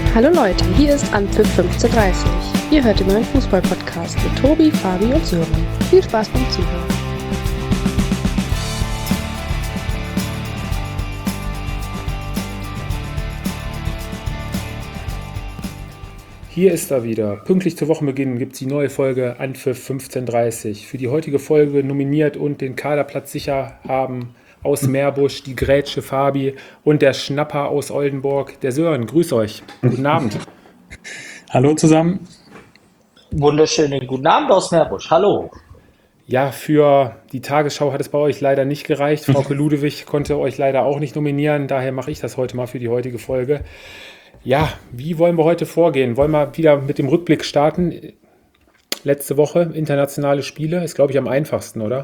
Hallo Leute, hier ist Anpfiff 15:30. Ihr hört den neuen Fußball-Podcast mit Tobi, Fabi und Sören. Viel Spaß beim Zuhören. Hier ist er wieder. Pünktlich zu Wochenbeginn gibt es die neue Folge Anpfiff 15:30. Für die heutige Folge nominiert und den Kaderplatz sicher haben aus Meerbusch die Grätsche Fabi und der Schnapper aus Oldenburg, der Sören. Grüß euch. Guten Abend. Hallo zusammen. Wunderschönen guten Abend aus Meerbusch. Hallo. Ja, für die Tagesschau hat es bei euch leider nicht gereicht. Frauke Ludewig konnte euch leider auch nicht nominieren. Daher mache ich das heute mal für die heutige Folge. Ja, wie wollen wir heute vorgehen? Wollen wir wieder mit dem Rückblick starten? Letzte Woche, internationale Spiele, ist, glaube ich, am einfachsten, oder?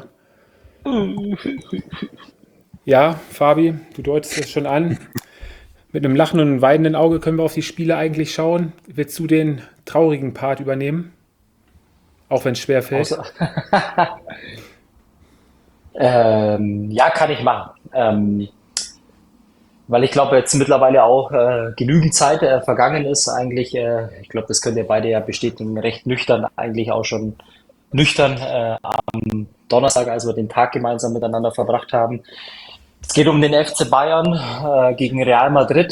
Ja, Fabi, du deutest es schon an. Mit einem lachenden und weinenden Auge können wir auf die Spiele eigentlich schauen. Willst du den traurigen Part übernehmen? Auch wenn es schwer fällt. Ja, kann ich machen. Weil ich glaube, jetzt mittlerweile auch genügend Zeit vergangen ist. Eigentlich, ich glaube, das könnt ihr beide ja bestätigen, recht nüchtern, eigentlich auch schon nüchtern am Donnerstag, als wir den Tag gemeinsam miteinander verbracht haben. Es geht um den FC Bayern gegen Real Madrid.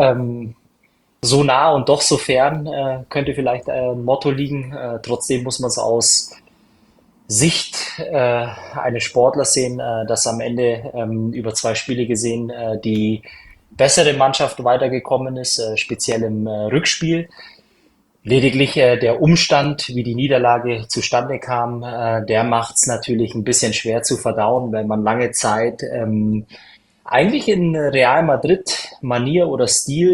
So nah und doch so fern könnte vielleicht ein Motto liegen. Trotzdem muss man es aus Sicht eines Sportlers sehen, dass am Ende über zwei Spiele gesehen die bessere Mannschaft weitergekommen ist, speziell im Rückspiel. Lediglich der Umstand, wie die Niederlage zustande kam, der macht es natürlich ein bisschen schwer zu verdauen, weil man lange Zeit eigentlich in Real Madrid-Manier oder Stil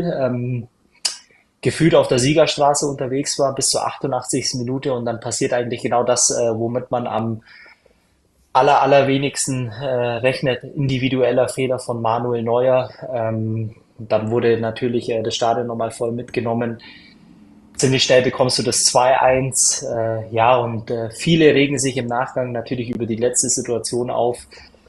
gefühlt auf der Siegerstraße unterwegs war bis zur 88. Minute und dann passiert eigentlich genau das, womit man am allerwenigsten rechnet, individueller Fehler von Manuel Neuer. Dann wurde natürlich das Stadion nochmal voll mitgenommen. Ziemlich schnell bekommst du das 2-1. Ja, und viele regen sich im Nachgang natürlich über die letzte Situation auf.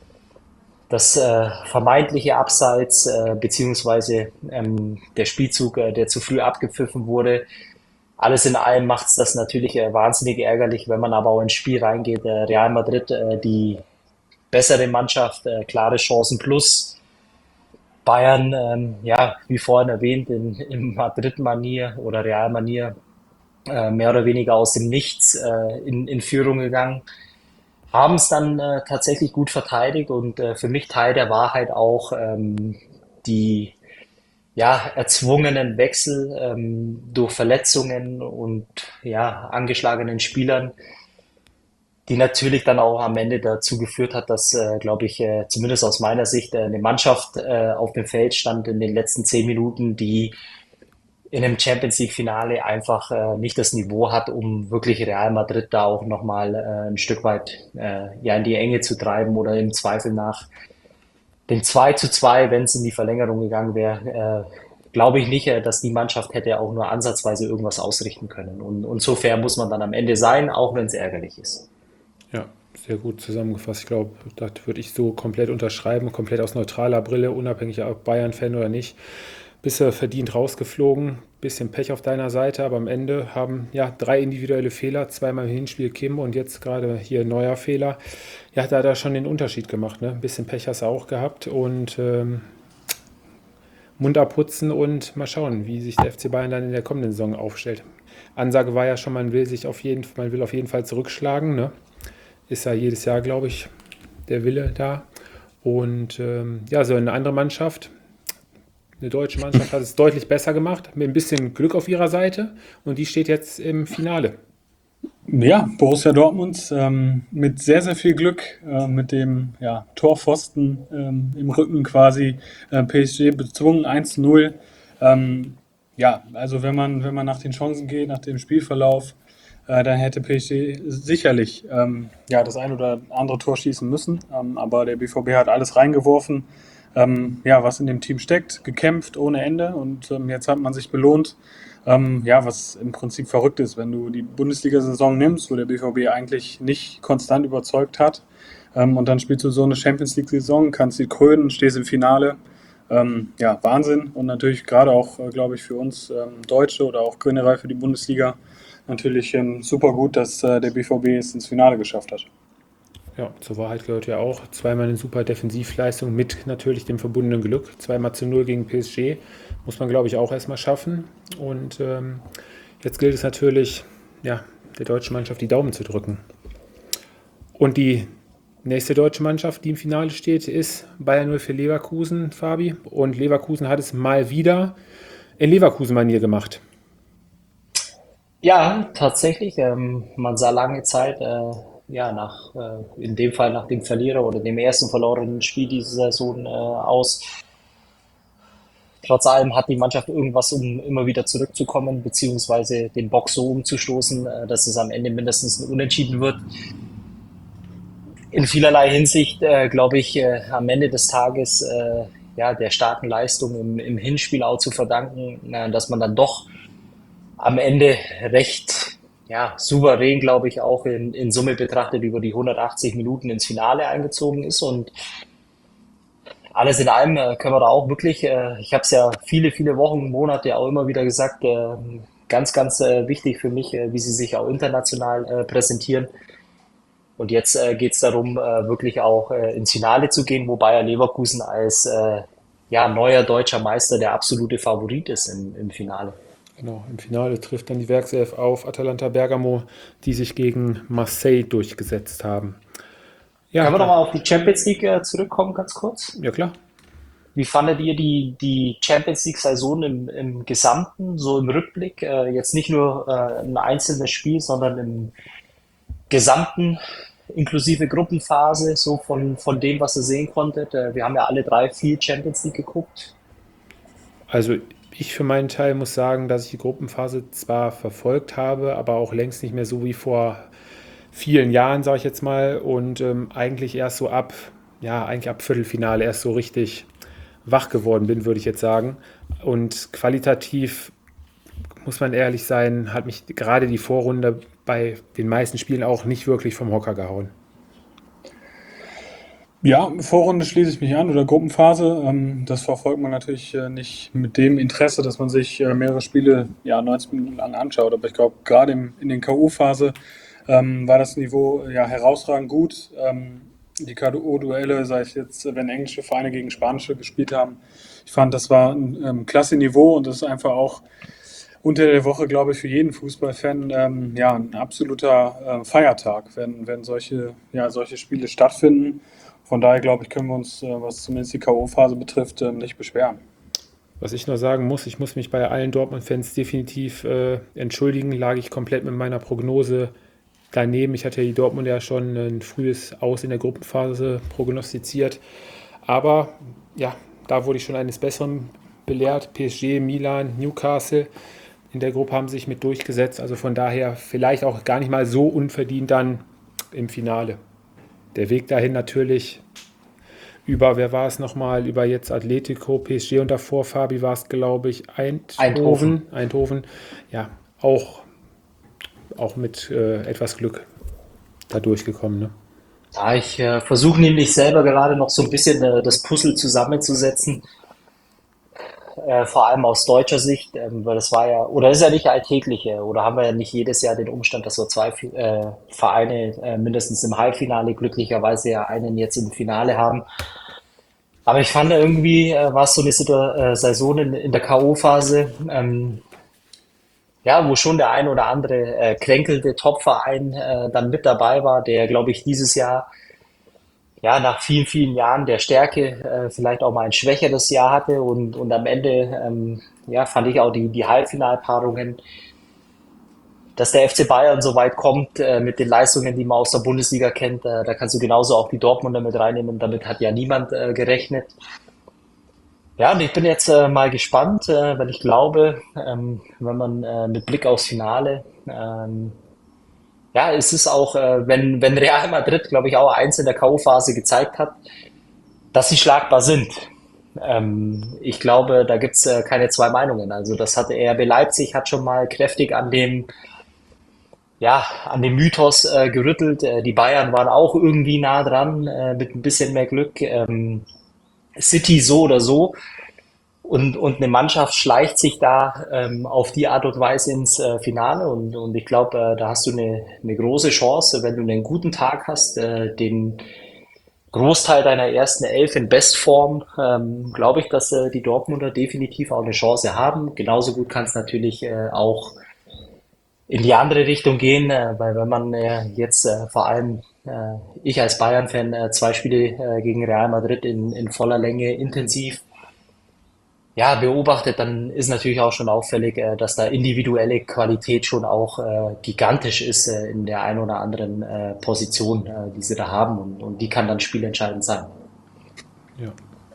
Das vermeintliche Abseits beziehungsweise der Spielzug, der zu früh abgepfiffen wurde. Alles in allem macht es das natürlich wahnsinnig ärgerlich, wenn man aber auch ins Spiel reingeht. Real Madrid, die bessere Mannschaft, klare Chancen plus. Bayern, ja, wie vorhin erwähnt, in Madrid-Manier oder Real-Manier mehr oder weniger aus dem Nichts in Führung gegangen. Haben es dann tatsächlich gut verteidigt und für mich Teil der Wahrheit auch die ja, erzwungenen Wechsel durch Verletzungen und ja, angeschlagenen Spielern, die natürlich dann auch am Ende dazu geführt hat, dass, glaube ich, zumindest aus meiner Sicht eine Mannschaft auf dem Feld stand in den letzten 10 Minuten, die in einem Champions League-Finale einfach nicht das Niveau hat, um wirklich Real Madrid da auch nochmal ein Stück weit ja, in die Enge zu treiben oder im Zweifel nach dem 2:2, wenn es in die Verlängerung gegangen wäre, glaube ich nicht, dass die Mannschaft hätte auch nur ansatzweise irgendwas ausrichten können. Und so fair muss man dann am Ende sein, auch wenn es ärgerlich ist. Ja, sehr gut zusammengefasst. Ich glaube, das würde ich so komplett unterschreiben, komplett aus neutraler Brille, unabhängig ob Bayern-Fan oder nicht. Bist du verdient rausgeflogen, bisschen Pech auf deiner Seite, aber am Ende haben ja 3 individuelle Fehler, zweimal im Hinspiel Kim und jetzt gerade hier ein neuer Fehler. Ja, da hat er schon den Unterschied gemacht, ne? Ein bisschen Pech hast du auch gehabt und Mund abputzen und mal schauen, wie sich der FC Bayern dann in der kommenden Saison aufstellt. Ansage war ja schon, man will auf jeden Fall zurückschlagen, ne? Ist ja jedes Jahr, glaube ich, der Wille da. Und ja, so eine andere Mannschaft, eine deutsche Mannschaft hat es deutlich besser gemacht, mit ein bisschen Glück auf ihrer Seite und die steht jetzt im Finale. Ja, Borussia Dortmund mit sehr, sehr viel Glück, mit dem Torpfosten im Rücken quasi, PSG bezwungen 1:0. Ja, also wenn man nach den Chancen geht, nach dem Spielverlauf, dann hätte PSG sicherlich das ein oder andere Tor schießen müssen, aber der BVB hat alles reingeworfen, was in dem Team steckt, gekämpft ohne Ende und jetzt hat man sich belohnt. Was im Prinzip verrückt ist, wenn du die Bundesliga-Saison nimmst, wo der BVB eigentlich nicht konstant überzeugt hat, und dann spielst du so eine Champions League-Saison, kannst sie krönen, stehst im Finale. Ja, Wahnsinn und natürlich gerade auch, glaube ich, für uns Deutsche oder auch generell für die Bundesliga natürlich super gut, dass der BVB es ins Finale geschafft hat. Ja, zur Wahrheit gehört ja auch zweimal eine super Defensivleistung mit natürlich dem verbundenen Glück. 2-0 gegen PSG muss man, glaube ich, auch erstmal schaffen. Und jetzt gilt es natürlich, ja, der deutschen Mannschaft die Daumen zu drücken. Und die nächste deutsche Mannschaft, die im Finale steht, ist Bayern 0 für Leverkusen, Fabi. Und Leverkusen hat es mal wieder in Leverkusen-Manier gemacht. Ja, tatsächlich. Man sah lange Zeit, ja, in dem Fall nach dem Verlierer oder dem ersten verlorenen Spiel diese Saison aus. Trotz allem hat die Mannschaft irgendwas, um immer wieder zurückzukommen, beziehungsweise den Bock so umzustoßen, dass es am Ende mindestens ein Unentschieden wird. In vielerlei Hinsicht, glaube ich, am Ende des Tages ja, der starken Leistung im Hinspiel auch zu verdanken, dass man dann doch am Ende recht ja, souverän, glaube ich, auch in Summe betrachtet über die 180 Minuten ins Finale eingezogen ist. Und alles in allem können wir da auch wirklich, ich habe es ja viele, viele Wochen, Monate auch immer wieder gesagt, ganz, ganz wichtig für mich, wie sie sich auch international präsentieren. Und jetzt geht es darum, wirklich auch ins Finale zu gehen, wo Bayer Leverkusen als ja, neuer deutscher Meister der absolute Favorit ist im Finale. Genau, im Finale trifft dann die Werkself auf Atalanta Bergamo, die sich gegen Marseille durchgesetzt haben. Ja, Können wir nochmal auf die Champions League zurückkommen, ganz kurz? ja klar. Wie fandet ihr die Champions League-Saison im Gesamten, so im Rückblick? Jetzt nicht nur ein einzelnes Spiel, sondern im Gesamten, inklusive Gruppenphase, so von dem, was ihr sehen konntet. Wir haben ja alle drei viel Champions League geguckt. Also ich für meinen Teil muss sagen, dass ich die Gruppenphase zwar verfolgt habe, aber auch längst nicht mehr so wie vor vielen Jahren, sage ich jetzt mal, und eigentlich erst so eigentlich ab Viertelfinale erst so richtig wach geworden bin, würde ich jetzt sagen. Und qualitativ, muss man ehrlich sein, hat mich gerade die Vorrunde bei den meisten Spielen auch nicht wirklich vom Hocker gehauen. Ja, Vorrunde schließe ich mich an oder Gruppenphase. Das verfolgt man natürlich nicht mit dem Interesse, dass man sich mehrere Spiele 90 Minuten lang anschaut. Aber ich glaube, gerade in den K.O.-Phase war das Niveau ja herausragend gut. Die K.O.-Duelle, sei es jetzt, wenn englische Vereine gegen spanische gespielt haben, ich fand, das war ein klasse Niveau und das ist einfach auch unter der Woche, glaube ich, für jeden Fußballfan ein absoluter Feiertag, wenn solche Spiele stattfinden. Von daher, glaube ich, können wir uns, was zumindest die K.O.-Phase betrifft, nicht beschweren. Was ich nur sagen muss, ich muss mich bei allen Dortmund-Fans definitiv entschuldigen, lag ich komplett mit meiner Prognose daneben. Ich hatte die Dortmund ja schon ein frühes Aus in der Gruppenphase prognostiziert. Aber ja, da wurde ich schon eines Besseren belehrt. PSG, Milan, Newcastle in der Gruppe haben sich mit durchgesetzt. Also von daher vielleicht auch gar nicht mal so unverdient dann im Finale. Der Weg dahin natürlich wer war es nochmal, über jetzt Atletico, PSG und davor, Fabi, war es, glaube ich, Eindhoven. Ja, auch mit etwas Glück da durchgekommen. Ne? Ja, ich versuche nämlich selber gerade noch so ein bisschen das Puzzle zusammenzusetzen, vor allem aus deutscher Sicht, weil das war ja, oder ist ja nicht alltäglich, oder haben wir ja nicht jedes Jahr den Umstand, dass so zwei Vereine mindestens im Halbfinale, glücklicherweise ja einen jetzt im Finale haben. Aber ich fand irgendwie, war es so eine Saison in der K.O.-Phase, ja, wo schon der ein oder andere kränkelte Topverein dann mit dabei war, der, glaube ich, dieses Jahr ja nach vielen, vielen Jahren der Stärke vielleicht auch mal ein schwächeres Jahr hatte und am Ende ja, fand ich auch die Halbfinalpaarungen, dass der FC Bayern so weit kommt mit den Leistungen, die man aus der Bundesliga kennt. Da kannst du genauso auch die Dortmunder mit reinnehmen. Damit hat ja niemand gerechnet. Ja, und ich bin jetzt mal gespannt, weil ich glaube, wenn man mit Blick aufs Finale, ja, es ist auch, wenn Real Madrid, glaube ich, auch eins in der K.O.-Phase gezeigt hat, dass sie schlagbar sind. Ich glaube, da gibt's keine zwei Meinungen. Also das hatte RB Leipzig, hat schon mal kräftig an dem Mythos gerüttelt. Die Bayern waren auch irgendwie nah dran, mit ein bisschen mehr Glück. City so oder so. Und eine Mannschaft schleicht sich da auf die Art und Weise ins Finale und ich glaube, da hast du eine große Chance, wenn du einen guten Tag hast, den Großteil deiner ersten Elf in Bestform, glaube ich, dass die Dortmunder definitiv auch eine Chance haben. Genauso gut kann es natürlich auch in die andere Richtung gehen, weil wenn man jetzt vor allem ich als Bayern-Fan zwei Spiele gegen Real Madrid in voller Länge intensiv ja, beobachtet, dann ist natürlich auch schon auffällig, dass da individuelle Qualität schon auch gigantisch ist in der einen oder anderen Position, die sie da haben und die kann dann spielentscheidend sein. Ja,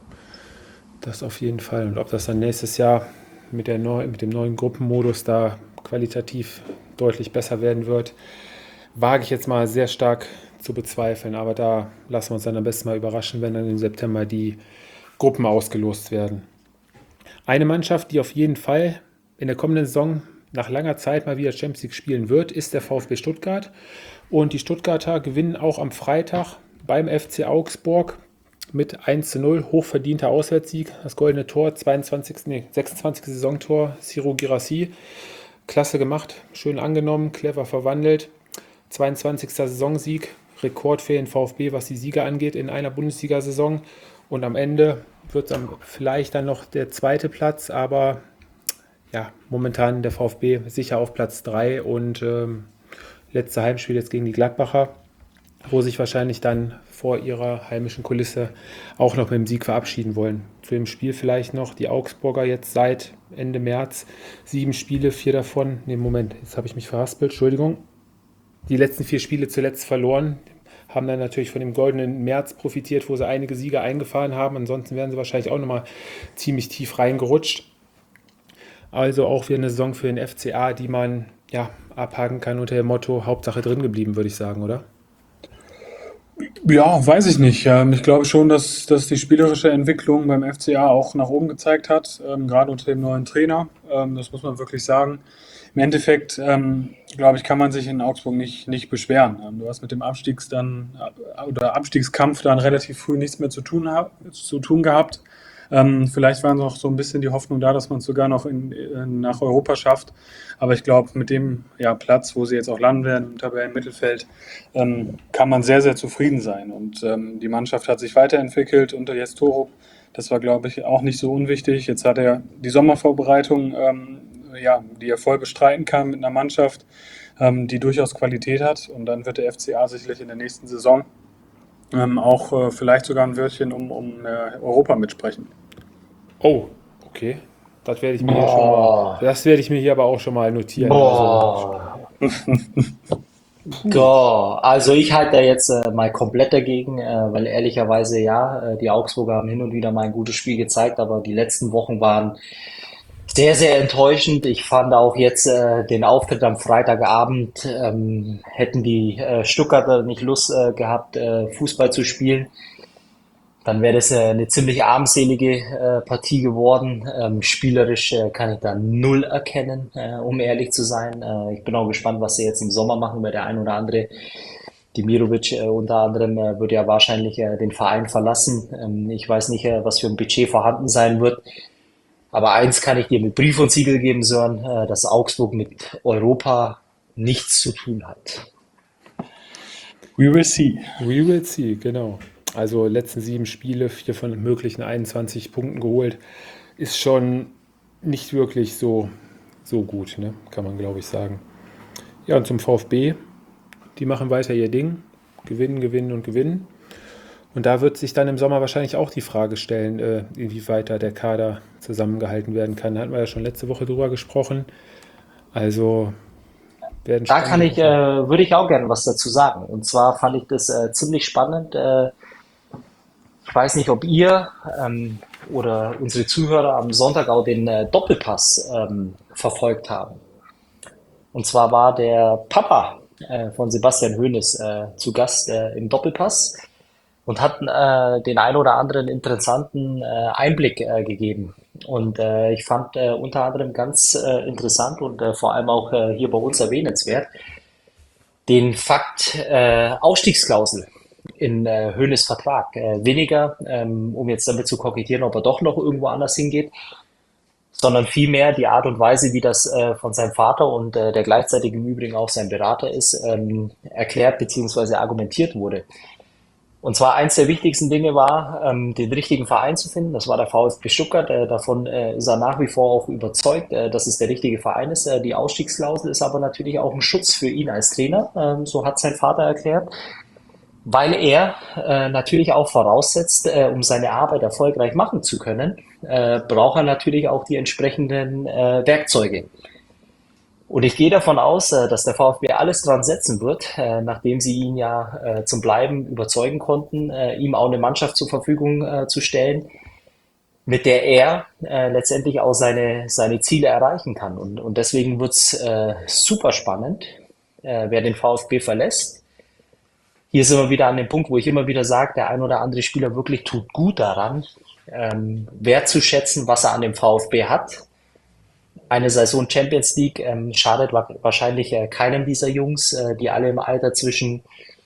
das auf jeden Fall. Und ob das dann nächstes Jahr mit dem neuen Gruppenmodus da qualitativ deutlich besser werden wird, wage ich jetzt mal sehr stark zu bezweifeln. Aber da lassen wir uns dann am besten mal überraschen, wenn dann im September die Gruppen ausgelost werden. Eine Mannschaft, die auf jeden Fall in der kommenden Saison nach langer Zeit mal wieder Champions League spielen wird, ist der VfB Stuttgart. Und die Stuttgarter gewinnen auch am Freitag beim FC Augsburg mit 1:0, hochverdienter Auswärtssieg. Das goldene Tor, 26. Saisontor, Ciro Guirassy. Klasse gemacht, schön angenommen, clever verwandelt. 22. Saisonsieg, Rekord für den VfB, was die Siege angeht in einer Bundesliga-Saison. Und am Ende wird es dann vielleicht dann noch der zweite Platz, aber ja, momentan der VfB sicher auf Platz 3 und letzte Heimspiel jetzt gegen die Gladbacher, wo sich wahrscheinlich dann vor ihrer heimischen Kulisse auch noch mit dem Sieg verabschieden wollen. Zu dem Spiel vielleicht noch die Augsburger jetzt seit Ende März 7 Spiele, 4 davon, Moment, jetzt habe ich mich verhaspelt, Entschuldigung, die letzten 4 Spiele zuletzt verloren, haben dann natürlich von dem goldenen März profitiert, wo sie einige Siege eingefahren haben. Ansonsten wären sie wahrscheinlich auch nochmal ziemlich tief reingerutscht. Also auch wieder eine Saison für den FCA, die man ja abhaken kann unter dem Motto Hauptsache drin geblieben, würde ich sagen, oder? Ja, weiß ich nicht. Ich glaube schon, dass die spielerische Entwicklung beim FCA auch nach oben gezeigt hat, gerade unter dem neuen Trainer. Das muss man wirklich sagen. Im Endeffekt, glaube ich, kann man sich in Augsburg nicht beschweren. Du hast mit dem Abstiegskampf dann relativ früh nichts mehr zu tun gehabt. Vielleicht war noch so ein bisschen die Hoffnung da, dass man es sogar noch nach Europa schafft. Aber ich glaube, mit dem Platz, wo sie jetzt auch landen werden, im Tabellenmittelfeld, kann man sehr, sehr zufrieden sein. Und die Mannschaft hat sich weiterentwickelt unter Jes Torup. Das war, glaube ich, auch nicht so unwichtig. Jetzt hat er die Sommervorbereitung, die er voll bestreiten kann mit einer Mannschaft, die durchaus Qualität hat. Und dann wird der FCA sicherlich in der nächsten Saison auch vielleicht sogar ein Wörtchen um Europa mitsprechen. Oh, okay. Das werde ich mir hier aber auch schon mal notieren. Boah. Also ich halte da jetzt mal komplett dagegen, weil ehrlicherweise die Augsburger haben hin und wieder mal ein gutes Spiel gezeigt, aber die letzten Wochen waren sehr, sehr enttäuschend. Ich fand auch jetzt den Auftritt am Freitagabend, hätten die Stuttgarter nicht Lust gehabt, Fußball zu spielen, dann wäre das eine ziemlich armselige Partie geworden. Spielerisch kann ich da null erkennen, um ehrlich zu sein. Ich bin auch gespannt, was sie jetzt im Sommer machen, weil der ein oder andere, Dimirovic unter anderem, wird ja wahrscheinlich den Verein verlassen. Ich weiß nicht, was für ein Budget vorhanden sein wird. Aber eins kann ich dir mit Brief und Siegel geben, Sören, dass Augsburg mit Europa nichts zu tun hat. We will see. We will see, genau. Also letzten 7 Spiele, 4 von möglichen 21 Punkten geholt, ist schon nicht wirklich so gut, ne? Kann man, glaube ich, sagen. Ja, und zum VfB, die machen weiter ihr Ding, gewinnen. Und da wird sich dann im Sommer wahrscheinlich auch die Frage stellen, inwieweit da der Kader zusammengehalten werden kann. Da hatten wir ja schon letzte Woche drüber gesprochen. Also werden Da würde ich auch gerne was dazu sagen. Und zwar fand ich das ziemlich spannend. Ich weiß nicht, ob ihr oder unsere Zuhörer am Sonntag auch den Doppelpass verfolgt haben. Und zwar war der Papa von Sebastian Hoeneß zu Gast im Doppelpass und hat den ein oder anderen interessanten Einblick gegeben. Und ich fand unter anderem ganz interessant und vor allem auch hier bei uns erwähnenswert den Fakt Ausstiegsklausel in Hoeneß Vertrag. Weniger, um jetzt damit zu kokettieren, ob er doch noch irgendwo anders hingeht, sondern vielmehr die Art und Weise, wie das von seinem Vater und der gleichzeitig im Übrigen auch sein Berater ist, erklärt bzw. argumentiert wurde. Und zwar eins der wichtigsten Dinge war, den richtigen Verein zu finden. Das war der VfB Stuttgart. Davon ist er nach wie vor auch überzeugt, dass es der richtige Verein ist. Die Ausstiegsklausel ist aber natürlich auch ein Schutz für ihn als Trainer. So hat sein Vater erklärt. Weil er natürlich auch voraussetzt, um seine Arbeit erfolgreich machen zu können, braucht er natürlich auch die entsprechenden Werkzeuge. Und ich gehe davon aus, dass der VfB alles dran setzen wird, nachdem sie ihn ja zum Bleiben überzeugen konnten, ihm auch eine Mannschaft zur Verfügung zu stellen, mit der er letztendlich auch seine Ziele erreichen kann. Und deswegen wird's super spannend, wer den VfB verlässt. Hier sind wir wieder an dem Punkt, wo ich immer wieder sage, der ein oder andere Spieler wirklich tut gut daran, wertzuschätzen, was er an dem VfB hat. Eine Saison Champions League schadet wahrscheinlich keinem dieser Jungs, die alle im Alter zwischen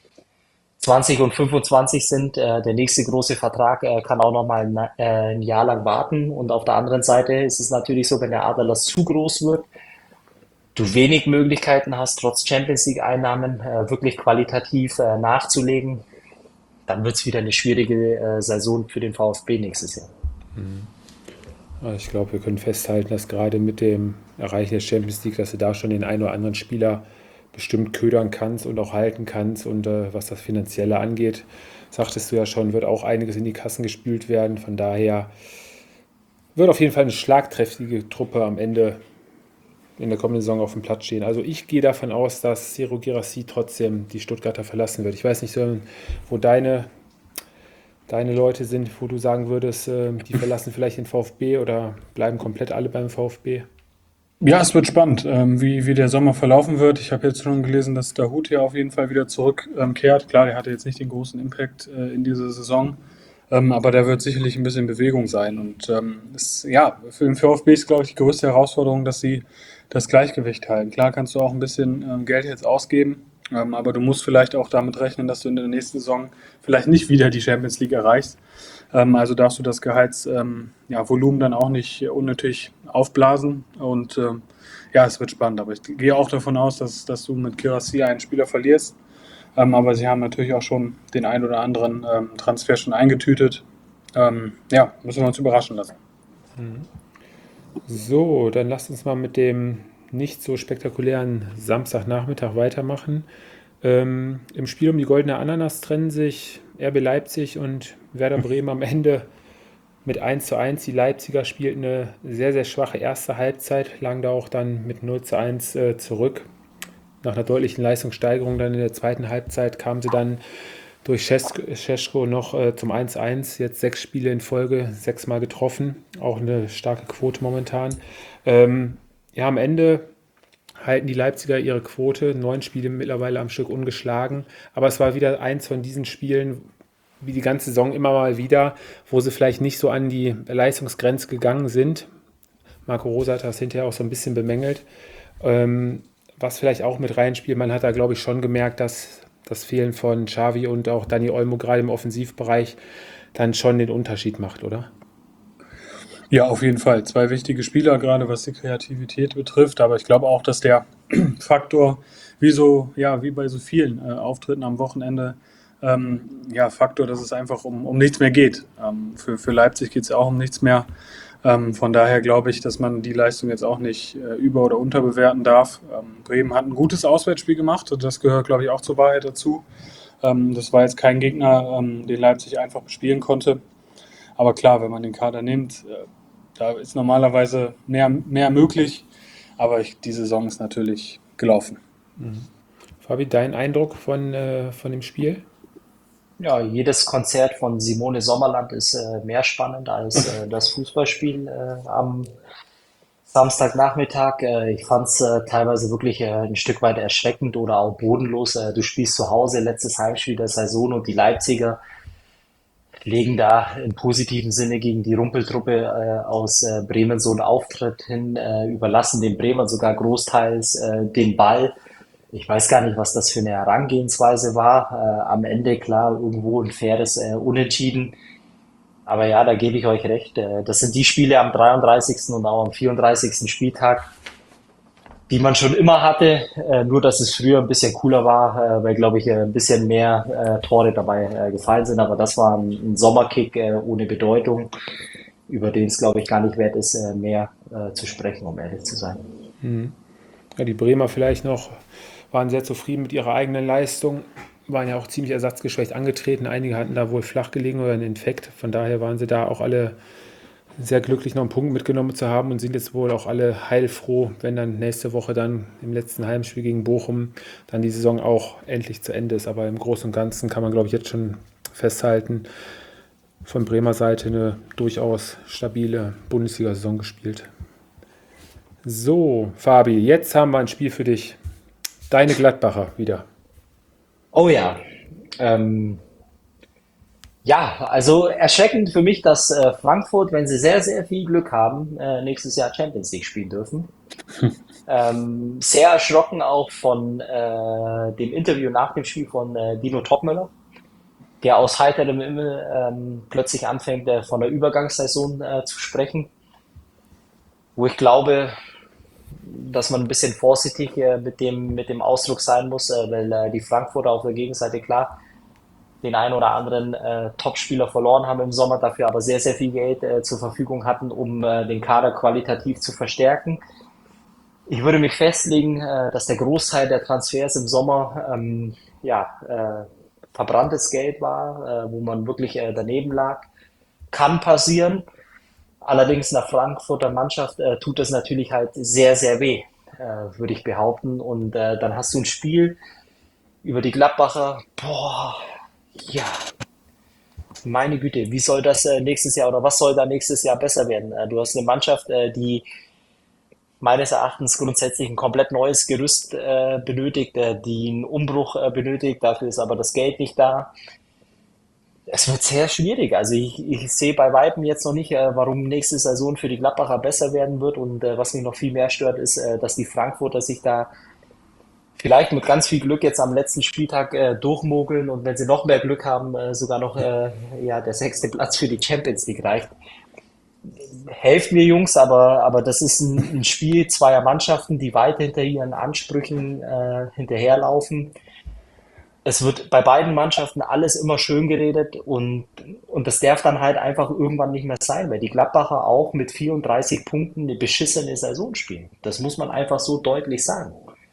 20 und 25 sind. Der nächste große Vertrag kann auch noch mal ein Jahr lang warten. Und auf der anderen Seite ist es natürlich so, wenn der Aderlass zu groß wird, du wenig Möglichkeiten hast, trotz Champions League Einnahmen wirklich qualitativ nachzulegen, dann wird es wieder eine schwierige Saison für den VfB nächstes Jahr. Also ich glaube, wir können festhalten, dass gerade mit dem Erreichen der Champions League, dass du da schon den einen oder anderen Spieler bestimmt ködern kannst und auch halten kannst. Und was das Finanzielle angeht, sagtest du ja schon, wird auch einiges in die Kassen gespült werden. Von daher wird auf jeden Fall eine schlagkräftige Truppe am Ende in der kommenden Saison auf dem Platz stehen. Also ich gehe davon aus, dass Serhou Guirassy trotzdem die Stuttgarter verlassen wird. Ich weiß nicht, wo deine Leute sind, wo du sagen würdest, die verlassen vielleicht den VfB oder bleiben komplett alle beim VfB? Ja, es wird spannend, wie der Sommer verlaufen wird. Ich habe jetzt schon gelesen, dass Dahoud hier auf jeden Fall wieder zurückkehrt. Klar, der hatte jetzt nicht den großen Impact in dieser Saison, aber da wird sicherlich ein bisschen Bewegung sein. Und für den VfB ist, glaube ich, die größte Herausforderung, dass sie das Gleichgewicht halten. Klar kannst du auch ein bisschen Geld jetzt ausgeben, aber du musst vielleicht auch damit rechnen, dass du in der nächsten Saison vielleicht nicht wieder die Champions League erreichst. Also darfst du das Gehaltsvolumen dann auch nicht unnötig aufblasen. Und es wird spannend. Aber ich gehe auch davon aus, dass du mit Guirassy einen Spieler verlierst. Aber sie haben natürlich auch schon den ein oder anderen Transfer schon eingetütet. Müssen wir uns überraschen lassen. So, dann lasst uns mal mit dem nicht so spektakulären Samstagnachmittag weitermachen. Im Spiel um die Goldene Ananas trennen sich RB Leipzig und Werder Bremen am Ende mit 1:1. Die Leipziger spielten eine sehr, sehr schwache erste Halbzeit, lagen da auch dann mit 0:1 zurück. Nach einer deutlichen Leistungssteigerung dann in der zweiten Halbzeit kamen sie dann durch Šeško noch zum 1:1. Jetzt 6 Spiele in Folge, 6 Mal getroffen. Auch eine starke Quote momentan. Am Ende halten die Leipziger ihre Quote. 9 Spiele mittlerweile am Stück ungeschlagen. Aber es war wieder eins von diesen Spielen, wie die ganze Saison immer mal wieder, wo sie vielleicht nicht so an die Leistungsgrenze gegangen sind. Marco Rose hat das hinterher auch so ein bisschen bemängelt. Was vielleicht auch mit reinspielt, man hat da, glaube ich, schon gemerkt, dass das Fehlen von Xavi und auch Dani Olmo gerade im Offensivbereich dann schon den Unterschied macht, oder? Ja, auf jeden Fall. 2 wichtige Spieler, gerade was die Kreativität betrifft. Aber ich glaube auch, dass der Faktor, wie bei so vielen Auftritten am Wochenende, Faktor, dass es einfach um nichts mehr geht. Für Leipzig geht es ja auch um nichts mehr. Von daher glaube ich, dass man die Leistung jetzt auch nicht über- oder unterbewerten darf. Bremen hat ein gutes Auswärtsspiel gemacht. Das gehört, glaube ich, auch zur Wahrheit dazu. Das war jetzt kein Gegner, den Leipzig einfach bespielen konnte. Aber klar, wenn man den Kader nimmt, da ist normalerweise mehr möglich. Aber die Saison ist natürlich gelaufen. Fabi, dein Eindruck von dem Spiel? Ja, jedes Konzert von Simone Sommerland ist mehr spannend als das Fußballspiel am Samstagnachmittag. Ich fand es teilweise wirklich ein Stück weit erschreckend oder auch bodenlos. Du spielst zu Hause, letztes Heimspiel der Saison und die Leipziger legen da im positiven Sinne gegen die Rumpeltruppe aus Bremen so einen Auftritt hin, überlassen den Bremern sogar großteils den Ball. Ich weiß gar nicht, was das für eine Herangehensweise war. Am Ende klar irgendwo ein faires Unentschieden. Aber ja, da gebe ich euch recht. Das sind die Spiele am 33. und auch am 34. Spieltag, die man schon immer hatte, nur dass es früher ein bisschen cooler war, weil, glaube ich, ein bisschen mehr Tore dabei gefallen sind. Aber das war ein Sommerkick ohne Bedeutung, über den es, glaube ich, gar nicht wert ist, mehr zu sprechen, um ehrlich zu sein. Ja, die Bremer vielleicht noch waren sehr zufrieden mit ihrer eigenen Leistung, waren ja auch ziemlich ersatzgeschwächt angetreten. Einige hatten da wohl flach gelegen oder einen Infekt. Von daher waren sie da auch alle sehr glücklich, noch einen Punkt mitgenommen zu haben und sind jetzt wohl auch alle heilfroh, wenn dann nächste Woche dann im letzten Heimspiel gegen Bochum dann die Saison auch endlich zu Ende ist. Aber im Großen und Ganzen kann man, glaube ich, jetzt schon festhalten, von Bremer Seite eine durchaus stabile Bundesliga-Saison gespielt. So, Fabi, jetzt haben wir ein Spiel für dich. Deine Gladbacher wieder. Oh ja, ähm, ja, also erschreckend für mich, dass Frankfurt, wenn sie sehr, sehr viel Glück haben, nächstes Jahr Champions League spielen dürfen. Sehr erschrocken auch von dem Interview nach dem Spiel von Dino Topmöller, der aus heiterem Himmel plötzlich anfängt, von der Übergangssaison zu sprechen, wo ich glaube, dass man ein bisschen vorsichtig mit dem Ausdruck sein muss, weil die Frankfurter auf der Gegenseite klar den einen oder anderen Topspieler verloren haben im Sommer, dafür aber sehr, sehr viel Geld zur Verfügung hatten, um den Kader qualitativ zu verstärken. Ich würde mich festlegen, dass der Großteil der Transfers im Sommer ja, verbranntes Geld war, wo man wirklich daneben lag. Kann passieren. Allerdings einer Frankfurter Mannschaft tut das natürlich halt sehr, sehr weh, würde ich behaupten. Und dann hast du ein Spiel über die Gladbacher. Boah, ja, meine Güte, wie soll das nächstes Jahr oder was soll da nächstes Jahr besser werden? Du hast eine Mannschaft, die meines Erachtens grundsätzlich ein komplett neues Gerüst benötigt, die einen Umbruch benötigt. Dafür ist aber das Geld nicht da. Es wird sehr schwierig. Also ich sehe bei Weitem jetzt noch nicht, warum nächste Saison für die Gladbacher besser werden wird. Und was mich noch viel mehr stört, ist, dass die Frankfurter sich da vielleicht mit ganz viel Glück jetzt am letzten Spieltag durchmogeln und wenn sie noch mehr Glück haben, sogar noch ja, der 6. Platz für die Champions League reicht. Helft mir, Jungs, aber das ist ein Spiel zweier Mannschaften, die weit hinter ihren Ansprüchen hinterherlaufen. Es wird bei beiden Mannschaften alles immer schön geredet und das darf dann halt einfach irgendwann nicht mehr sein, weil die Gladbacher auch mit 34 Punkten eine beschissene Saison spielen. Das muss man einfach so deutlich sagen.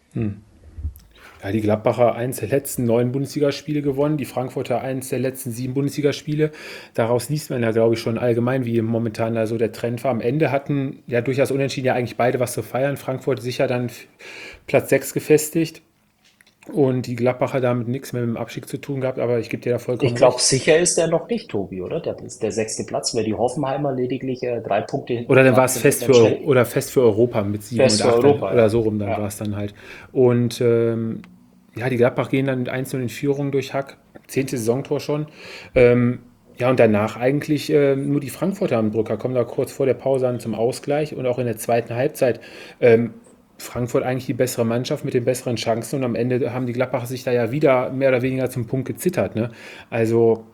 Ja, die Gladbacher eins der letzten 9 Bundesligaspiele gewonnen, die Frankfurter eins der letzten 7 Bundesligaspiele. Daraus liest man ja, glaube ich, schon allgemein, wie momentan also der Trend war. Am Ende hatten ja durchaus unentschieden ja eigentlich beide was zu feiern. Frankfurt sicher dann Platz 6 gefestigt und die Gladbacher damit nichts mehr mit dem Abstieg zu tun gehabt, aber ich gebe dir da Ich vollkommen glaube, recht. sicher ist der noch nicht, Tobi, oder? Der ist der 6. Platz, weil die Hoffenheimer lediglich 3 Punkte hinten Oder dann war dran es sind und dann schnell Fest für Europa mit 7 fest und für 8 dann, Europa, oder ja. so rum dann war Ja. es dann halt. Und ja, die Gladbach gehen dann mit 1:0 in Führung durch Hack, 10. Saisontor schon. Ja, und danach eigentlich nur die Frankfurter am Drücker, kommen da kurz vor der Pause an zum Ausgleich und auch in der zweiten Halbzeit. Frankfurt eigentlich die bessere Mannschaft mit den besseren Chancen und am Ende haben die Gladbacher sich da ja wieder mehr oder weniger zum Punkt gezittert. Ne? Also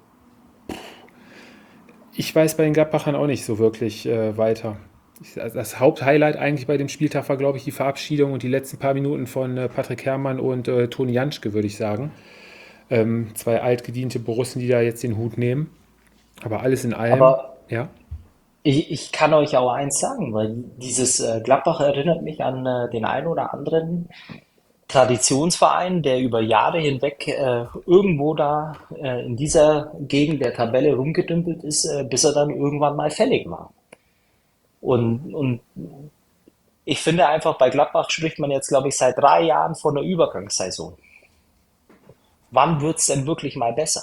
ich weiß bei den Gladbachern auch nicht so wirklich weiter. Das Haupthighlight eigentlich bei dem Spieltag war, glaube ich, die Verabschiedung und die letzten paar Minuten von Patrick Herrmann und Toni Janschke, würde ich sagen. Zwei altgediente Borussen, die da jetzt den Hut nehmen. Aber alles in allem, Aber ja. ich kann euch auch eins sagen, weil dieses Gladbach erinnert mich an den einen oder anderen Traditionsverein, der über Jahre hinweg irgendwo da in dieser Gegend der Tabelle rumgedümpelt ist, bis er dann irgendwann mal fällig war. Und ich finde einfach, bei Gladbach spricht man jetzt, glaube ich, seit 3 Jahren von einer Übergangssaison. Wann wird's denn wirklich mal besser?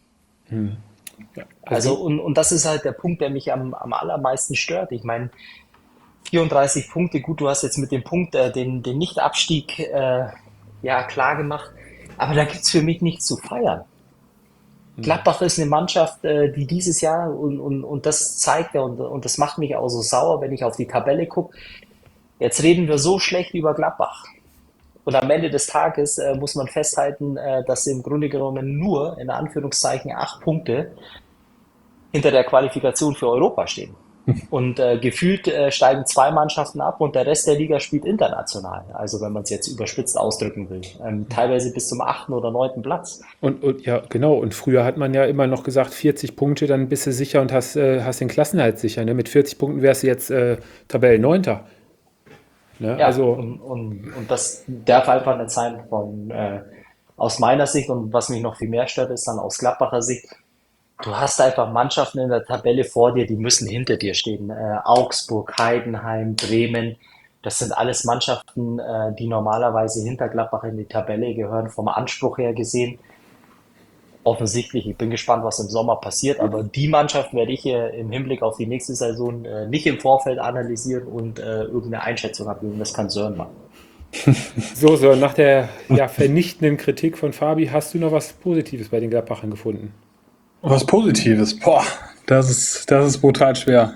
Also Also, die, und das ist halt der Punkt, der mich am allermeisten stört. Ich meine, 34 Punkte, gut, du hast jetzt mit dem Punkt den Nicht-Abstieg ja klar gemacht, aber da gibt's für mich nichts zu feiern. Gladbach ist eine Mannschaft, die dieses Jahr, und das zeigt ja, und das macht mich auch so sauer, wenn ich auf die Tabelle gucke. Jetzt reden wir so schlecht über Gladbach. Und am Ende des Tages muss man festhalten, dass sie im Grunde genommen nur, in Anführungszeichen, 8 Punkte hinter der Qualifikation für Europa stehen. Und gefühlt steigen zwei Mannschaften ab und der Rest der Liga spielt international. Also wenn man es jetzt überspitzt ausdrücken will. Teilweise bis zum 8. oder 9. Platz. Und ja, genau. Und früher hat man ja immer noch gesagt, 40 Punkte, dann bist du sicher und hast den Klassenerhalt sicher. Ne? Mit 40 Punkten wärst du jetzt Tabellenneunter. Ne? Ja, Also, und das darf einfach nicht sein aus meiner Sicht. Und was mich noch viel mehr stört, ist dann aus Gladbacher Sicht, du hast einfach Mannschaften in der Tabelle vor dir, die müssen hinter dir stehen. Augsburg, Heidenheim, Bremen, das sind alles Mannschaften, die normalerweise hinter Gladbach in die Tabelle gehören, vom Anspruch her gesehen. Offensichtlich, ich bin gespannt, was im Sommer passiert, aber die Mannschaft werde ich im Hinblick auf die nächste Saison nicht im Vorfeld analysieren und irgendeine Einschätzung abgeben. Das kann Sören machen. so, nach der vernichtenden Kritik von Fabi, hast du noch was Positives bei den Gladbachern gefunden? Was Positives, boah, das ist brutal schwer.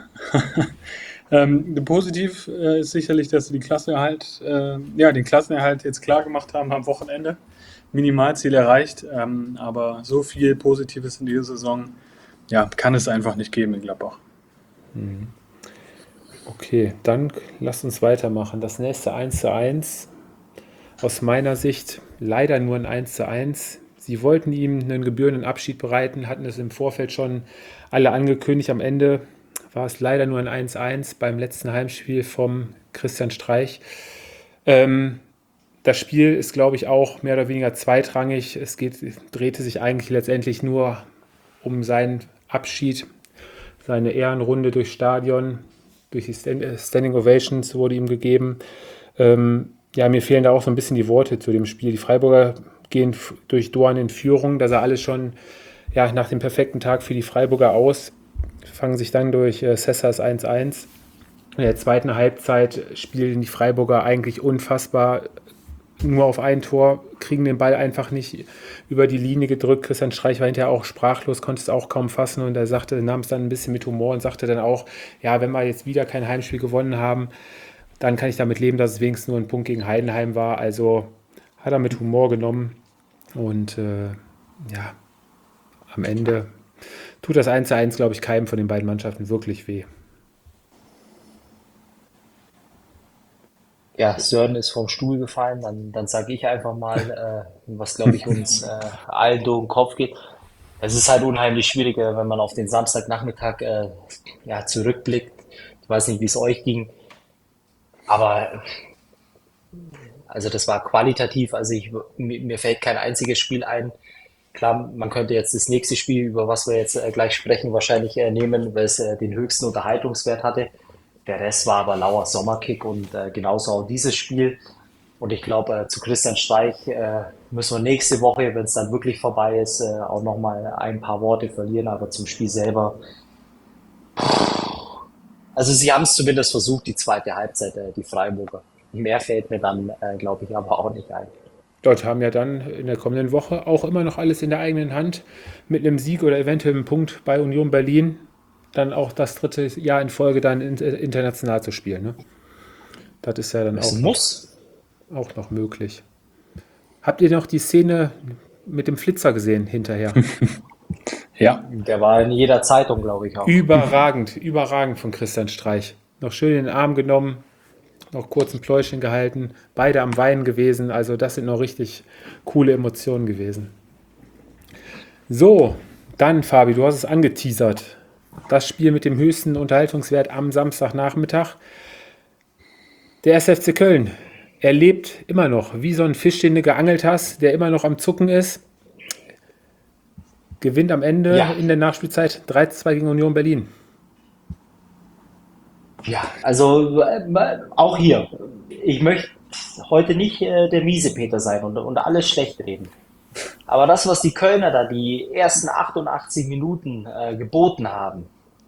Positiv ist sicherlich, dass sie den Klassenerhalt jetzt klar gemacht haben am Wochenende. Minimalziel erreicht, aber so viel Positives in dieser Saison, ja, kann es einfach nicht geben in Gladbach. Okay, dann lasst uns weitermachen. Das nächste 1:1, aus meiner Sicht leider nur ein 1:1. Sie wollten ihm einen gebührenden Abschied bereiten, hatten es im Vorfeld schon alle angekündigt. Am Ende war es leider nur ein 1:1 beim letzten Heimspiel vom Christian Streich. Das Spiel ist, glaube ich, auch mehr oder weniger zweitrangig. Drehte sich eigentlich letztendlich nur um seinen Abschied, seine Ehrenrunde durchs Stadion, durch die Standing Ovations wurde ihm gegeben. Mir fehlen da auch so ein bisschen die Worte zu dem Spiel. Die Freiburger gehen durch Doan in Führung. Da sah alles schon nach dem perfekten Tag für die Freiburger aus. Fangen sich dann durch Sessers 1:1. In der zweiten Halbzeit spielen die Freiburger eigentlich unfassbar nur auf ein Tor, kriegen den Ball einfach nicht über die Linie gedrückt. Christian Streich war hinterher auch sprachlos, konnte es auch kaum fassen und er nahm es dann ein bisschen mit Humor und sagte dann auch, ja, wenn wir jetzt wieder kein Heimspiel gewonnen haben, dann kann ich damit leben, dass es wenigstens nur ein Punkt gegen Heidenheim war. Also hat er mit Humor genommen und am Ende tut das 1:1, glaube ich, keinem von den beiden Mannschaften wirklich weh. Ja, Sören ist vom Stuhl gefallen, dann sage ich einfach mal, was glaube ich uns allen durch den Kopf geht. Es ist halt unheimlich schwierig, wenn man auf den Samstagnachmittag zurückblickt. Ich weiß nicht, wie es euch ging, aber also das war qualitativ, also mir fällt kein einziges Spiel ein. Klar, man könnte jetzt das nächste Spiel, über was wir jetzt gleich sprechen, wahrscheinlich nehmen, weil es den höchsten Unterhaltungswert hatte. Der Rest war aber lauer Sommerkick und genauso auch dieses Spiel. Und ich glaube, zu Christian Streich müssen wir nächste Woche, wenn es dann wirklich vorbei ist, auch nochmal ein paar Worte verlieren. Aber zum Spiel selber, also sie haben es zumindest versucht, die zweite Halbzeit, die Freiburger. Mehr fällt mir dann, glaube ich, aber auch nicht ein. Dort haben ja dann in der kommenden Woche auch immer noch alles in der eigenen Hand, mit einem Sieg oder eventuell einem Punkt bei Union Berlin dann auch das 3. Jahr in Folge dann international zu spielen. Ne? Das ist ja dann Es auch noch möglich. Habt ihr noch die Szene mit dem Flitzer gesehen hinterher? Ja, Der war in jeder Zeitung, glaube ich, auch. Überragend von Christian Streich. Noch schön in den Arm genommen, noch kurz ein Pläuschen gehalten, beide am Weinen gewesen. Also das sind noch richtig coole Emotionen gewesen. So, dann Fabi, du hast es angeteasert. Das Spiel mit dem höchsten Unterhaltungswert am Samstagnachmittag. Der 1. FC Köln, er lebt immer noch, wie so ein Fisch, den du geangelt hast, der immer noch am Zucken ist. Gewinnt am Ende in der Nachspielzeit 3:2 gegen Union Berlin. Ja, also auch hier. Ich möchte heute nicht der Miesepeter sein und alles schlecht reden. Aber das, was die Kölner da die ersten 88 Minuten geboten haben,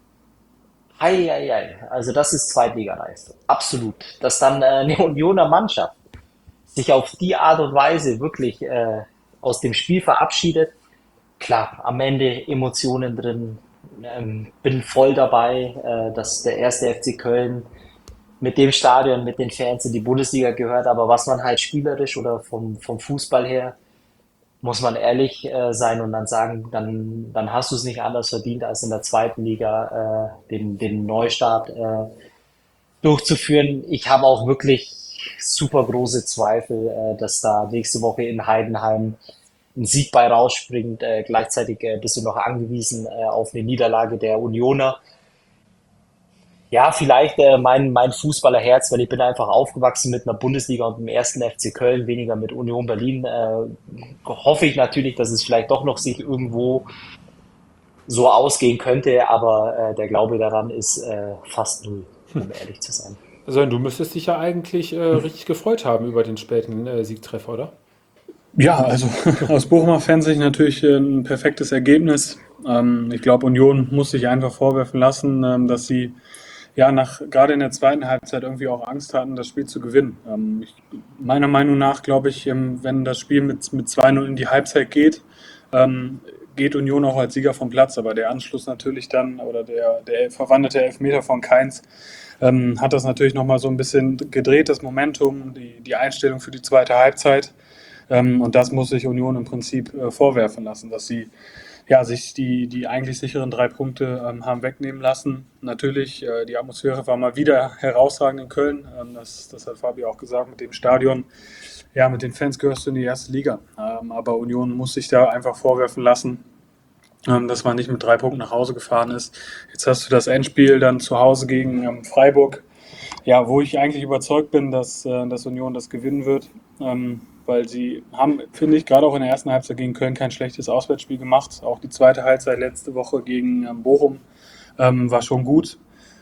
also das ist Zweitligareif. Absolut. Dass dann eine Unioner Mannschaft sich auf die Art und Weise wirklich aus dem Spiel verabschiedet. Klar, am Ende Emotionen drin. Bin voll dabei, dass der 1. FC Köln mit dem Stadion, mit den Fans in die Bundesliga gehört. Aber was man halt spielerisch oder vom Fußball her muss man ehrlich sein und dann sagen, dann hast du es nicht anders verdient, als in der zweiten Liga den Neustart durchzuführen. Ich habe auch wirklich super große Zweifel, dass da nächste Woche in Heidenheim ein Sieg bei rausspringt. Gleichzeitig bist du noch angewiesen auf eine Niederlage der Unioner. Ja, vielleicht mein Fußballerherz, weil ich bin einfach aufgewachsen mit einer Bundesliga und dem ersten FC Köln, weniger mit Union Berlin. Hoffe ich natürlich, dass es vielleicht doch noch sich irgendwo so ausgehen könnte, aber der Glaube daran ist fast null, um ehrlich zu sein. Also du müsstest dich ja eigentlich richtig gefreut haben über den späten Siegtreffer, oder? Ja, also aus Bochumer Fansicht natürlich ein perfektes Ergebnis. Ich glaube, Union muss sich einfach vorwerfen lassen, dass sie ja gerade in der zweiten Halbzeit irgendwie auch Angst hatten, das Spiel zu gewinnen. Meiner Meinung nach glaube ich, wenn das Spiel mit 2:0 in die Halbzeit geht, geht Union auch als Sieger vom Platz. Aber der Anschluss natürlich dann oder der verwandelte Elfmeter von Kainz hat das natürlich nochmal so ein bisschen gedreht, das Momentum, die Einstellung für die zweite Halbzeit. Und das muss sich Union im Prinzip vorwerfen lassen, dass sie sich die eigentlich sicheren 3 Punkte haben wegnehmen lassen. Natürlich, die Atmosphäre war mal wieder herausragend in Köln. Das hat Fabi auch gesagt mit dem Stadion. Ja, mit den Fans gehörst du in die erste Liga. Aber Union muss sich da einfach vorwerfen lassen, dass man nicht mit 3 Punkten nach Hause gefahren ist. Jetzt hast du das Endspiel dann zu Hause gegen Freiburg, ja, wo ich eigentlich überzeugt bin, dass Union das gewinnen wird. Weil sie haben, finde ich, gerade auch in der ersten Halbzeit gegen Köln kein schlechtes Auswärtsspiel gemacht. Auch die zweite Halbzeit letzte Woche gegen Bochum war schon gut.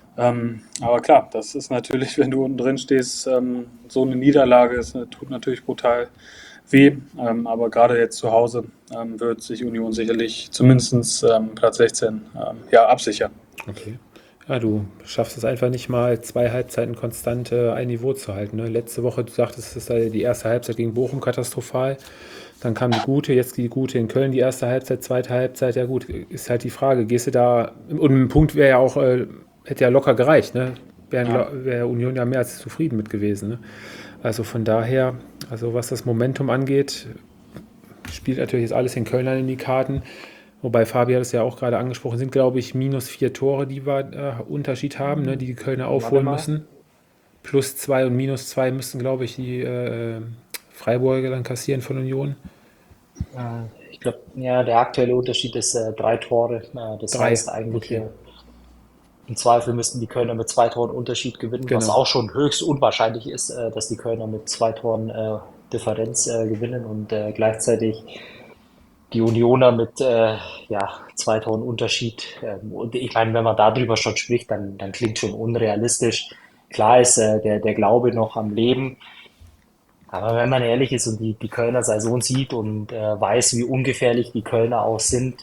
Aber klar, das ist natürlich, wenn du unten drin stehst, so eine Niederlage, es tut natürlich brutal weh. Aber gerade jetzt zu Hause wird sich Union sicherlich zumindest Platz 16 absichern. Okay. Ja, du schaffst es einfach nicht mal, 2 Halbzeiten konstant ein Niveau zu halten. Ne? Letzte Woche, du sagtest, es ist die erste Halbzeit gegen Bochum katastrophal. Dann kam die gute, jetzt die gute in Köln, die erste Halbzeit, zweite Halbzeit. Ja gut, ist halt die Frage, gehst du da, und ein Punkt wäre ja auch, hätte ja locker gereicht, ne? Wäre Union ja mehr als zufrieden mit gewesen. Ne? Also von daher, also was das Momentum angeht, spielt natürlich jetzt alles in Köln in die Karten. Wobei Fabi hat es ja auch gerade angesprochen, sind glaube ich -4 Tore, die wir Unterschied haben, ne, die Kölner aufholen müssen. +2 und -2 müssten glaube ich die Freiburger dann kassieren von Union. Ich glaube, ja, der aktuelle Unterschied ist 3 Tore. Das 3, heißt eigentlich, okay. im Zweifel müssten die Kölner mit 2 Toren Unterschied gewinnen, was Genau. auch schon höchst unwahrscheinlich ist, dass die Kölner mit 2 Toren Differenz gewinnen und gleichzeitig die Unioner mit 2 Toren Unterschied. Und ich meine, wenn man darüber schon spricht, dann klingt schon unrealistisch. Klar ist der Glaube noch am Leben. Aber wenn man ehrlich ist und die Kölner Saison sieht und weiß, wie ungefährlich die Kölner auch sind,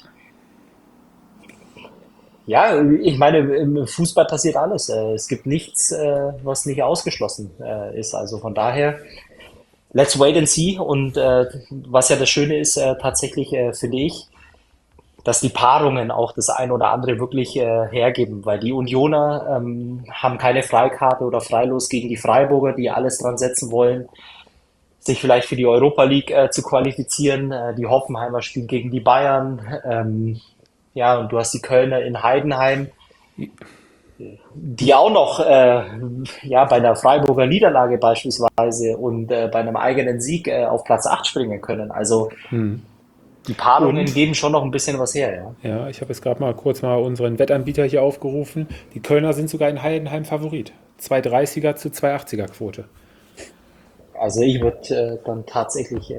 ja, ich meine, im Fußball passiert alles. Es gibt nichts, was nicht ausgeschlossen ist. Also von daher, let's wait and see. Und was ja das Schöne ist, tatsächlich finde ich, dass die Paarungen auch das ein oder andere wirklich hergeben, weil die Unioner haben keine Freikarte oder Freilos gegen die Freiburger, die alles dran setzen wollen, sich vielleicht für die Europa League zu qualifizieren. Die Hoffenheimer spielen gegen die Bayern. Ja, und du hast die Kölner in Heidenheim, die auch noch bei einer Freiburger Niederlage beispielsweise und bei einem eigenen Sieg auf Platz 8 springen können. Also die Paarungen Und? geben schon noch ein bisschen was her, ja. Ja, ich habe jetzt gerade mal kurz unseren Wettanbieter hier aufgerufen. Die Kölner sind sogar in Heidenheim Favorit. 2,30er zu 2,80er Quote. Also ich würde dann tatsächlich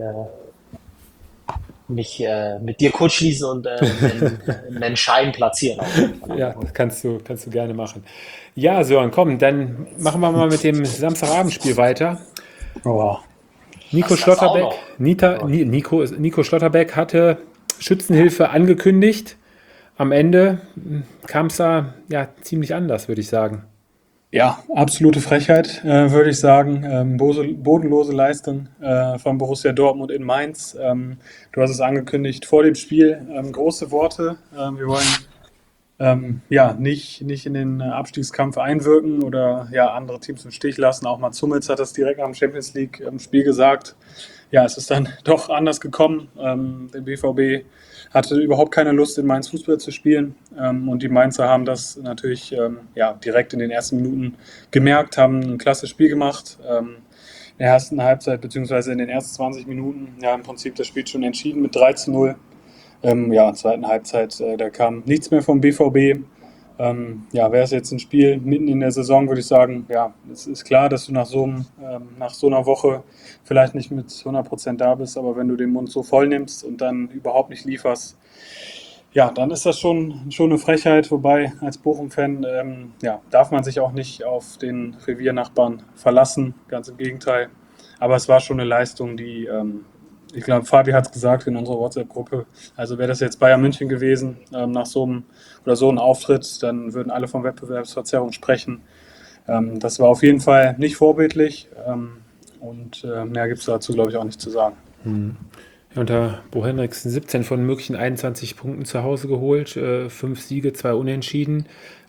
mich mit dir kurz schließen und einen Schein platzieren. Auf jeden Fall. Ja, das kannst du gerne machen. Ja, Sören, komm, dann machen wir mal mit dem Samstagabendspiel weiter. Oh. Nico Das auch Schlotterbeck, noch. Nico Schlotterbeck hatte Schützenhilfe angekündigt. Am Ende kam es da ja ziemlich anders, würde ich sagen. Ja, absolute Frechheit, würde ich sagen. Bodenlose Leistung von Borussia Dortmund in Mainz. Du hast es angekündigt vor dem Spiel. Große Worte. Wir wollen nicht in den Abstiegskampf einwirken oder andere Teams im Stich lassen. Auch Mats Hummels hat das direkt am Champions League Spiel gesagt. ja, es ist dann doch anders gekommen. Der BVB hatte überhaupt keine Lust, in Mainz Fußball zu spielen. Und die Mainzer haben das natürlich ja, direkt in den ersten Minuten gemerkt, haben ein klasse Spiel gemacht. In der ersten Halbzeit, beziehungsweise in den ersten 20 Minuten, ja, im Prinzip das Spiel schon entschieden mit 3:0. Ja, in der zweiten Halbzeit, da kam nichts mehr vom BVB. Ja, wäre es jetzt ein Spiel mitten in der Saison, würde ich sagen, ja, es ist klar, dass du nach so einer Woche vielleicht nicht mit 100% da bist, aber wenn du den Mund so voll nimmst und dann überhaupt nicht lieferst, ja, dann ist das schon eine Frechheit. Wobei als Bochum-Fan ja, darf man sich auch nicht auf den Reviernachbarn verlassen, ganz im Gegenteil. Aber es war schon eine Leistung, die, ich glaube, Fabi hat es gesagt in unserer WhatsApp-Gruppe, also wäre das jetzt Bayern München gewesen, nach so einem Auftritt, dann würden alle von Wettbewerbsverzerrung sprechen. Das war auf jeden Fall nicht vorbildlich und mehr gibt es dazu, glaube ich, auch nicht zu sagen. Ja, unter Bo Henriksen 17 von möglichen 21 Punkten zu Hause geholt, 5 Siege, 2 Unentschieden.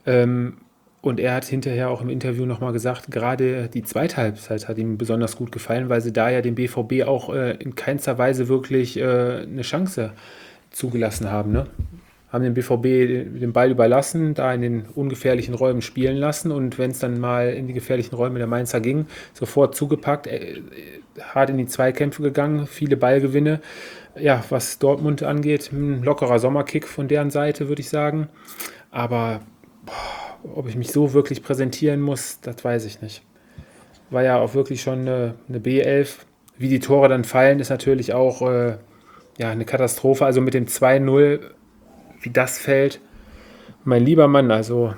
Und er hat hinterher auch im Interview nochmal gesagt, gerade die zweite Halbzeit hat ihm besonders gut gefallen, weil sie da ja dem BVB auch in keinster Weise wirklich eine Chance zugelassen haben. Ne? Haben dem BVB den Ball überlassen, da in den ungefährlichen Räumen spielen lassen und wenn es dann mal in die gefährlichen Räume der Mainzer ging, sofort zugepackt, hart in die Zweikämpfe gegangen, viele Ballgewinne. Ja, was Dortmund angeht, ein lockerer Sommerkick von deren Seite, würde ich sagen. Aber ob ich mich so wirklich präsentieren muss, das weiß ich nicht. War ja auch wirklich schon eine B11. Wie die Tore dann fallen, ist natürlich auch ja, eine Katastrophe. Also mit dem 2:0, wie das fällt, mein lieber Mann, also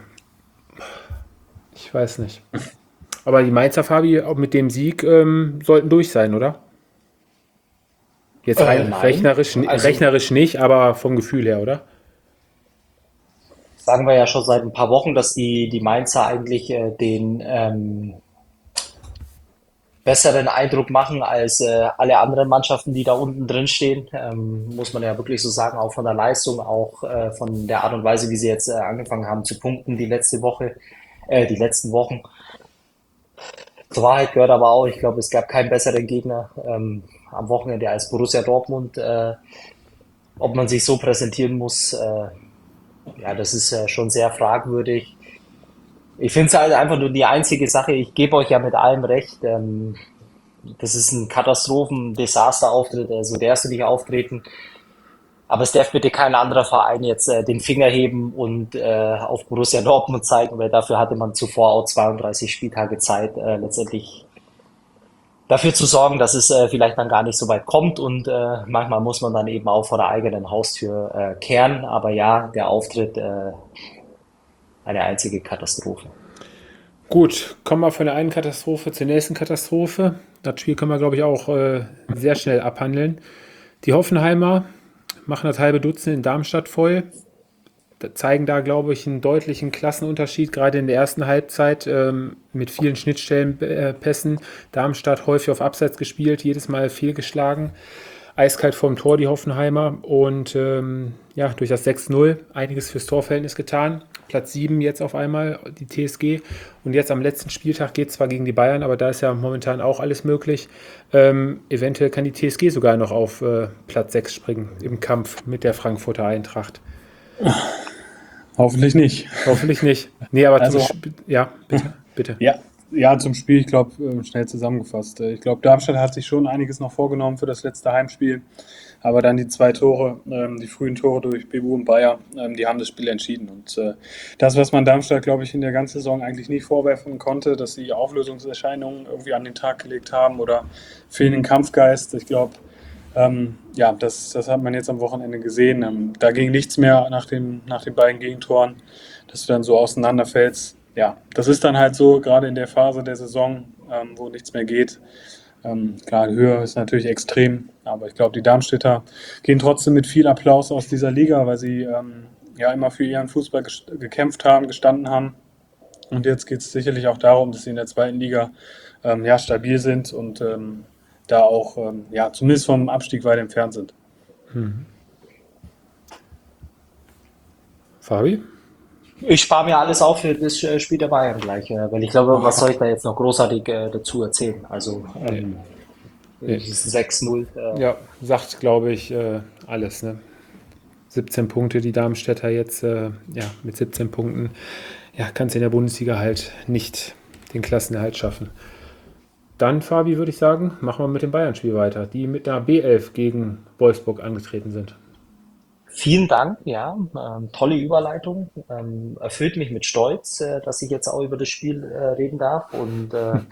ich weiß nicht. Aber die Mainzer, Fabi, auch mit dem Sieg sollten durch sein, oder? Jetzt rein Nein. rechnerisch nicht, aber vom Gefühl her, oder? Sagen wir ja schon seit ein paar Wochen, dass die Mainzer eigentlich den besseren Eindruck machen als alle anderen Mannschaften, die da unten drin stehen. Muss man ja wirklich so sagen, auch von der Leistung, auch von der Art und Weise, wie sie jetzt angefangen haben zu punkten die letzten Wochen. Zur Wahrheit gehört aber auch, ich glaube, es gab keinen besseren Gegner am Wochenende als Borussia Dortmund. Ob man sich so präsentieren muss, ja, das ist schon sehr fragwürdig. Ich finde es halt einfach nur die einzige Sache, ich gebe euch ja mit allem recht. Das ist ein Katastrophen-Desaster-Auftritt, so darfst du nicht auftreten. Aber es darf bitte kein anderer Verein jetzt den Finger heben und auf Borussia Dortmund zeigen, weil dafür hatte man zuvor auch 32 Spieltage Zeit, letztendlich dafür zu sorgen, dass es vielleicht dann gar nicht so weit kommt. Und manchmal muss man dann eben auch vor der eigenen Haustür kehren. Aber ja, der Auftritt eine einzige Katastrophe. Gut, kommen wir von der einen Katastrophe zur nächsten Katastrophe. Das Spiel können wir, glaube ich, auch sehr schnell abhandeln. Die Hoffenheimer machen das halbe Dutzend in Darmstadt voll. Zeigen da, glaube ich, einen deutlichen Klassenunterschied, gerade in der ersten Halbzeit mit vielen Schnittstellenpässen. Darmstadt häufig auf Abseits gespielt, jedes Mal fehlgeschlagen. Eiskalt vorm Tor, die Hoffenheimer. Und ja, durch das 6:0 einiges fürs Torverhältnis getan. Platz 7 jetzt auf einmal, die TSG. Und jetzt am letzten Spieltag geht es zwar gegen die Bayern, aber da ist ja momentan auch alles möglich. Eventuell kann die TSG sogar noch auf Platz 6 springen im Kampf mit der Frankfurter Eintracht. Hoffentlich nicht. Hoffentlich nicht. Nee, aber Also- ja, bitte. Ja, zum Spiel, ich glaube, schnell zusammengefasst. Ich glaube, Darmstadt hat sich schon einiges noch vorgenommen für das letzte Heimspiel. Aber dann die 2 Tore, die frühen Tore durch Bebu und Bayer, die haben das Spiel entschieden. Und das, was man Darmstadt, glaube ich, in der ganzen Saison eigentlich nicht vorwerfen konnte, dass sie Auflösungserscheinungen irgendwie an den Tag gelegt haben oder fehlenden Kampfgeist. Ich glaube, ja, das hat man jetzt am Wochenende gesehen. Da ging nichts mehr nach den beiden Gegentoren, dass du dann so auseinanderfällst. Ja, das ist dann halt so, gerade in der Phase der Saison, wo nichts mehr geht. Klar, die Höhe ist natürlich extrem, aber ich glaube, die Darmstädter gehen trotzdem mit viel Applaus aus dieser Liga, weil sie ja immer für ihren Fußball gekämpft haben, gestanden haben. Und jetzt geht es sicherlich auch darum, dass sie in der zweiten Liga ja, stabil sind und da auch ja, zumindest vom Abstieg weit entfernt sind. Fabi? Ich spare mir alles auf für das Spiel der Bayern gleich, weil ich glaube, was soll ich da jetzt noch großartig dazu erzählen? Also Nee. 6-0. Ja, sagt, glaube ich, alles. Ne? 17 Punkte, die Darmstädter jetzt, mit 17 Punkten, ja, kannst du in der Bundesliga halt nicht den Klassenerhalt schaffen. Dann, Fabi, würde ich sagen, machen wir mit dem Bayern-Spiel weiter, die mit der B11 gegen Wolfsburg angetreten sind. Vielen Dank, ja, tolle Überleitung. Erfüllt mich mit Stolz, dass ich jetzt auch über das Spiel reden darf. Und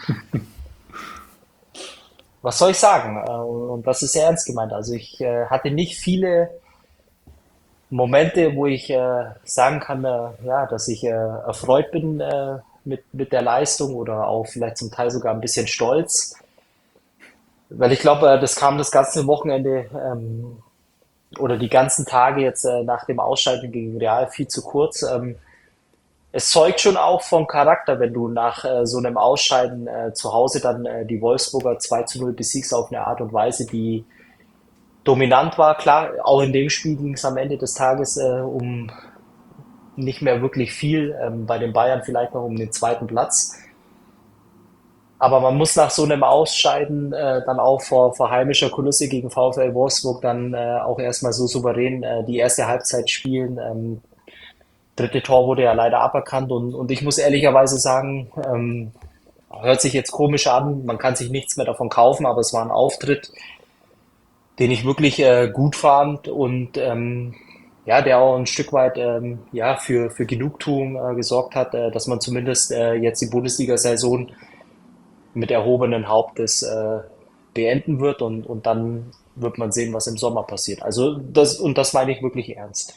was soll ich sagen? Und das ist sehr ernst gemeint. Also ich hatte nicht viele Momente, wo ich sagen kann, ja, dass ich erfreut bin mit der Leistung oder auch vielleicht zum Teil sogar ein bisschen stolz. Weil ich glaube, das kam das ganze Wochenende oder die ganzen Tage jetzt nach dem Ausscheiden gegen Real viel zu kurz. Es zeugt schon auch vom Charakter, wenn du nach so einem Ausscheiden zu Hause dann die Wolfsburger 2-0 besiegst auf eine Art und Weise, die dominant war. Klar, auch in dem Spiel ging es am Ende des Tages um nicht mehr wirklich viel, bei den Bayern vielleicht noch um den zweiten Platz. Aber man muss nach so einem Ausscheiden dann auch vor heimischer Kulisse gegen VfL Wolfsburg dann auch erstmal so souverän die erste Halbzeit spielen. Dritte Tor wurde ja leider aberkannt und ich muss ehrlicherweise sagen, hört sich jetzt komisch an, man kann sich nichts mehr davon kaufen, aber es war ein Auftritt, den ich wirklich gut fand und ja, der auch ein Stück weit ja, für Genugtuung gesorgt hat, dass man zumindest jetzt die Bundesliga-Saison mit erhobenen Hauptes beenden wird und dann wird man sehen, was im Sommer passiert. Also das meine ich wirklich ernst.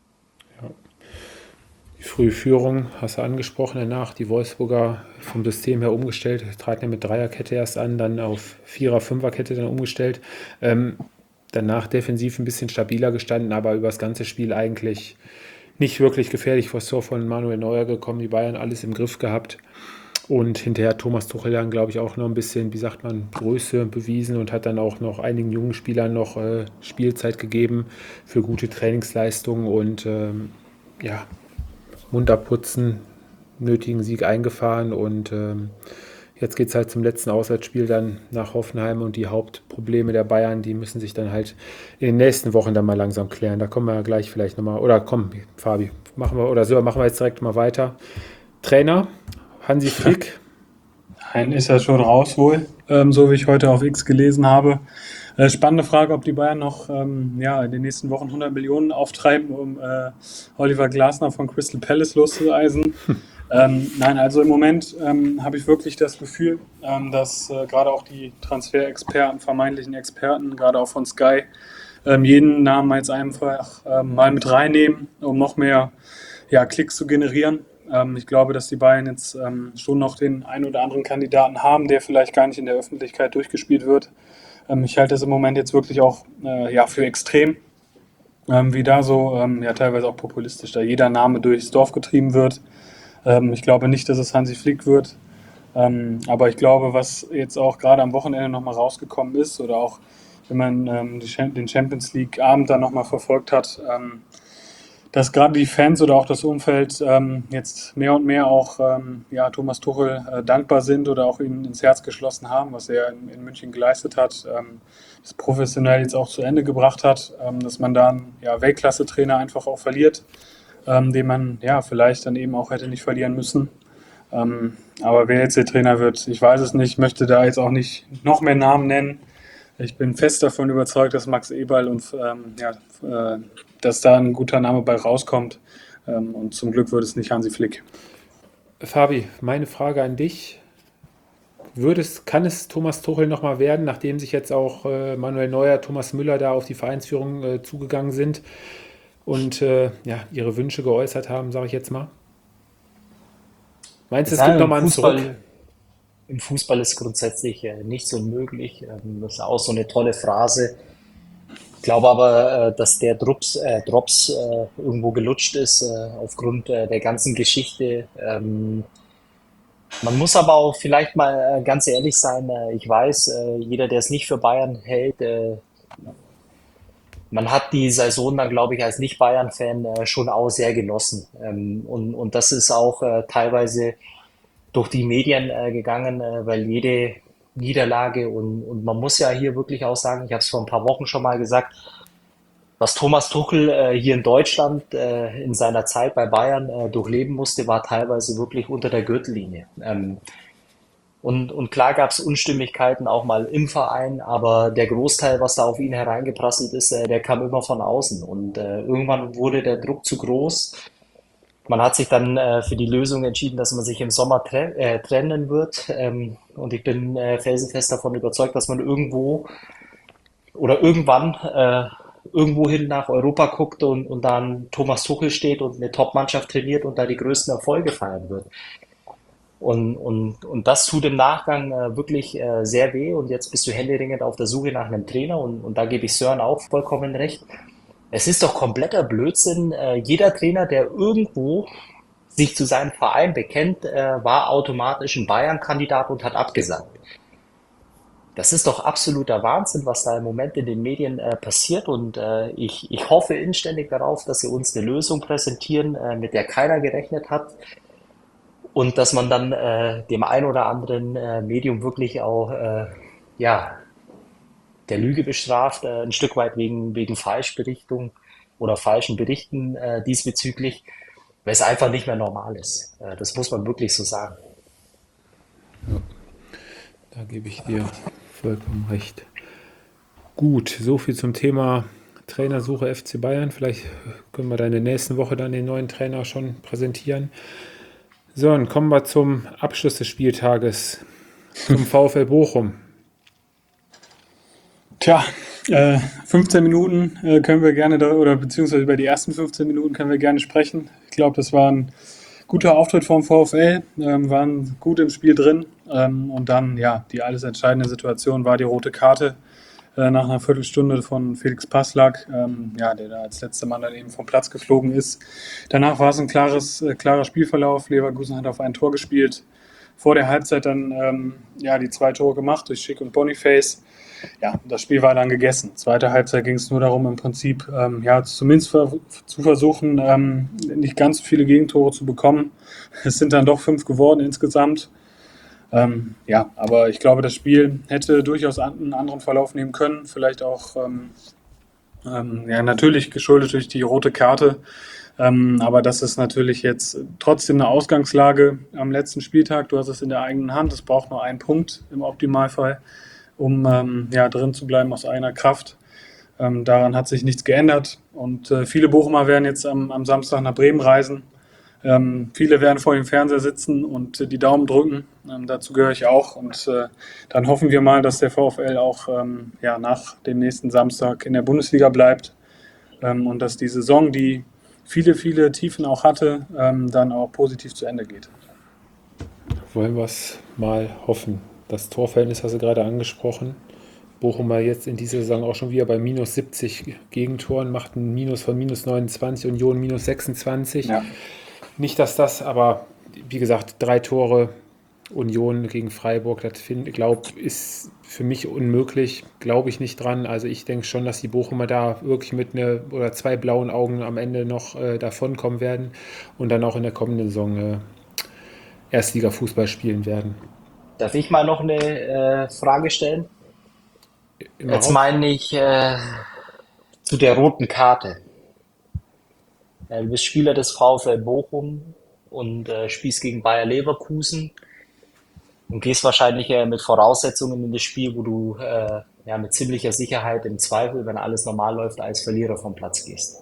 Die frühe Führung hast du angesprochen, danach die Wolfsburger vom System her umgestellt, traten ja mit Dreierkette erst an, dann auf Vierer-, Fünferkette dann umgestellt. Danach defensiv ein bisschen stabiler gestanden, aber über das ganze Spiel eigentlich nicht wirklich gefährlich vor das Tor von Manuel Neuer gekommen. Die Bayern alles im Griff gehabt. Und hinterher hat Thomas Tuchel dann, glaube ich, auch noch ein bisschen, wie sagt man, Größe bewiesen und hat dann auch noch einigen jungen Spielern noch Spielzeit gegeben für gute Trainingsleistungen und ja, Mund abputzen, nötigen Sieg eingefahren und jetzt geht es halt zum letzten Auswärtsspiel dann nach Hoffenheim und die Hauptprobleme der Bayern, die müssen sich dann halt in den nächsten Wochen dann mal langsam klären. Da kommen wir gleich vielleicht nochmal, oder komm, Fabi, machen wir jetzt direkt mal weiter. Trainer, Hansi Flick. Nein, ist ja schon raus wohl, so wie ich heute auf X gelesen habe. Spannende Frage, ob die Bayern noch ja, in den nächsten Wochen 100 Millionen auftreiben, um Oliver Glasner von Crystal Palace loszueisen. Nein, also im Moment habe ich wirklich das Gefühl, dass gerade auch die Transferexperten, vermeintlichen Experten, gerade auch von Sky, jeden Namen jetzt einfach mal mit reinnehmen, um noch mehr Klicks zu generieren. Ich glaube, dass die Bayern jetzt schon noch den einen oder anderen Kandidaten haben, der vielleicht gar nicht in der Öffentlichkeit durchgespielt wird. Ich halte das im Moment jetzt wirklich auch für extrem, wie da so teilweise auch populistisch, da jeder Name durchs Dorf getrieben wird. Ich glaube nicht, dass es Hansi Flick wird. Aber ich glaube, was jetzt auch gerade am Wochenende nochmal rausgekommen ist oder auch wenn man den Champions League Abend dann nochmal verfolgt hat, dass gerade die Fans oder auch das Umfeld jetzt mehr und mehr auch Thomas Tuchel dankbar sind oder auch ihn ins Herz geschlossen haben, was er in München geleistet hat, das professionell jetzt auch zu Ende gebracht hat, dass man da einen Weltklasse-Trainer einfach auch verliert, den man vielleicht dann eben auch hätte nicht verlieren müssen. Aber wer jetzt der Trainer wird, ich weiß es nicht, möchte da jetzt auch nicht noch mehr Namen nennen. Ich bin fest davon überzeugt, dass Max Eberl und dass da ein guter Name bei rauskommt. Und zum Glück wird es nicht Hansi Flick. Fabi, meine Frage an dich. Kann es Thomas Tuchel nochmal werden, nachdem sich jetzt auch Manuel Neuer, Thomas Müller da auf die Vereinsführung zugegangen sind und ihre Wünsche geäußert haben, sage ich jetzt mal? Meinst du, es gibt nochmal einen Zurück? Im Fußball ist grundsätzlich nichts unmöglich. Das ist auch so eine tolle Phrase. Ich glaube aber, dass der Drops irgendwo gelutscht ist aufgrund der ganzen Geschichte. Man muss aber auch vielleicht mal ganz ehrlich sein. Ich weiß, jeder, der es nicht für Bayern hält, man hat die Saison dann, glaube ich, als Nicht-Bayern-Fan schon auch sehr genossen. Und das ist auch teilweise durch die Medien gegangen, weil Niederlage und man muss ja hier wirklich auch sagen, ich habe es vor ein paar Wochen schon mal gesagt, was Thomas Tuchel hier in Deutschland in seiner Zeit bei Bayern durchleben musste, war teilweise wirklich unter der Gürtellinie. Und klar gab es Unstimmigkeiten auch mal im Verein, aber der Großteil, was da auf ihn hereingeprasselt ist, der kam immer von außen. Und irgendwann wurde der Druck zu groß. Man hat sich dann für die Lösung entschieden, dass man sich im Sommer trennen wird. Und ich bin felsenfest davon überzeugt, dass man irgendwo oder irgendwann irgendwohin nach Europa guckt und dann Thomas Tuchel steht und eine Top-Mannschaft trainiert und da die größten Erfolge feiern wird. Und das tut im Nachgang wirklich sehr weh. Und jetzt bist du händeringend auf der Suche nach einem Trainer. Und da gebe ich Sören auch vollkommen recht. Es ist doch kompletter Blödsinn. Jeder Trainer, der irgendwo sich zu seinem Verein bekennt, war automatisch ein Bayern-Kandidat und hat abgesagt. Das ist doch absoluter Wahnsinn, was da im Moment in den Medien passiert. Und ich hoffe inständig darauf, dass sie uns eine Lösung präsentieren, mit der keiner gerechnet hat. Und dass man dann dem ein oder anderen Medium wirklich auch ja, der Lüge bestraft, ein Stück weit wegen Falschberichtung oder falschen Berichten diesbezüglich, weil es einfach nicht mehr normal ist. Das muss man wirklich so sagen. Da gebe ich dir vollkommen recht. Gut, so viel zum Thema Trainersuche FC Bayern. Vielleicht können wir da in der nächsten Woche dann den neuen Trainer schon präsentieren. So, dann kommen wir zum Abschluss des Spieltages, zum VfL Bochum. Tja, 15 Minuten können wir gerne, oder beziehungsweise über die ersten 15 Minuten können wir gerne sprechen. Ich glaube, das war ein guter Auftritt vom VfL, waren gut im Spiel drin. Und dann, ja, die alles entscheidende Situation war die rote Karte nach einer Viertelstunde von Felix Passlack, ja, der da als letzter Mann dann eben vom Platz geflogen ist. Danach war es ein klarer Spielverlauf. Leverkusen hat auf ein Tor gespielt. Vor der Halbzeit dann ja, die 2 Tore gemacht durch Schick und Boniface. Ja, das Spiel war dann gegessen. Zweite Halbzeit ging es nur darum, im Prinzip ja, zumindest zu versuchen, nicht ganz so viele Gegentore zu bekommen. Es sind dann doch 5 geworden insgesamt. Ja, aber ich glaube, das Spiel hätte durchaus einen anderen Verlauf nehmen können. Vielleicht auch ja, natürlich geschuldet durch die rote Karte. Aber das ist natürlich jetzt trotzdem eine Ausgangslage am letzten Spieltag. Du hast es in der eigenen Hand. Es braucht nur einen Punkt im Optimalfall, um ja, drin zu bleiben aus eigener Kraft. Daran hat sich nichts geändert. Und viele Bochumer werden jetzt am Samstag nach Bremen reisen. Viele werden vor dem Fernseher sitzen und die Daumen drücken. Dazu gehöre ich auch. Und dann hoffen wir mal, dass der VfL auch ja, nach dem nächsten Samstag in der Bundesliga bleibt. Und dass die Saison, die viele Tiefen auch hatte, dann auch positiv zu Ende geht. Wollen wir es mal hoffen. Das Torverhältnis hast du gerade angesprochen. Bochum war jetzt in dieser Saison auch schon wieder bei minus 70 Gegentoren, macht ein Minus von minus 29, Union minus 26. Ja. Nicht, dass das, aber wie gesagt, 3 Tore Union gegen Freiburg, das ist für mich unmöglich, glaube ich nicht dran. Also ich denke schon, dass die Bochumer da wirklich mit 2 blauen Augen am Ende noch davonkommen werden und dann auch in der kommenden Saison Erstliga-Fußball spielen werden. Darf ich mal noch eine Frage stellen? Jetzt meine ich zu der roten Karte. Du bist Spieler des VfL Bochum und spielst gegen Bayer Leverkusen und gehst wahrscheinlich mit Voraussetzungen in das Spiel, wo du ja, mit ziemlicher Sicherheit im Zweifel, wenn alles normal läuft, als Verlierer vom Platz gehst.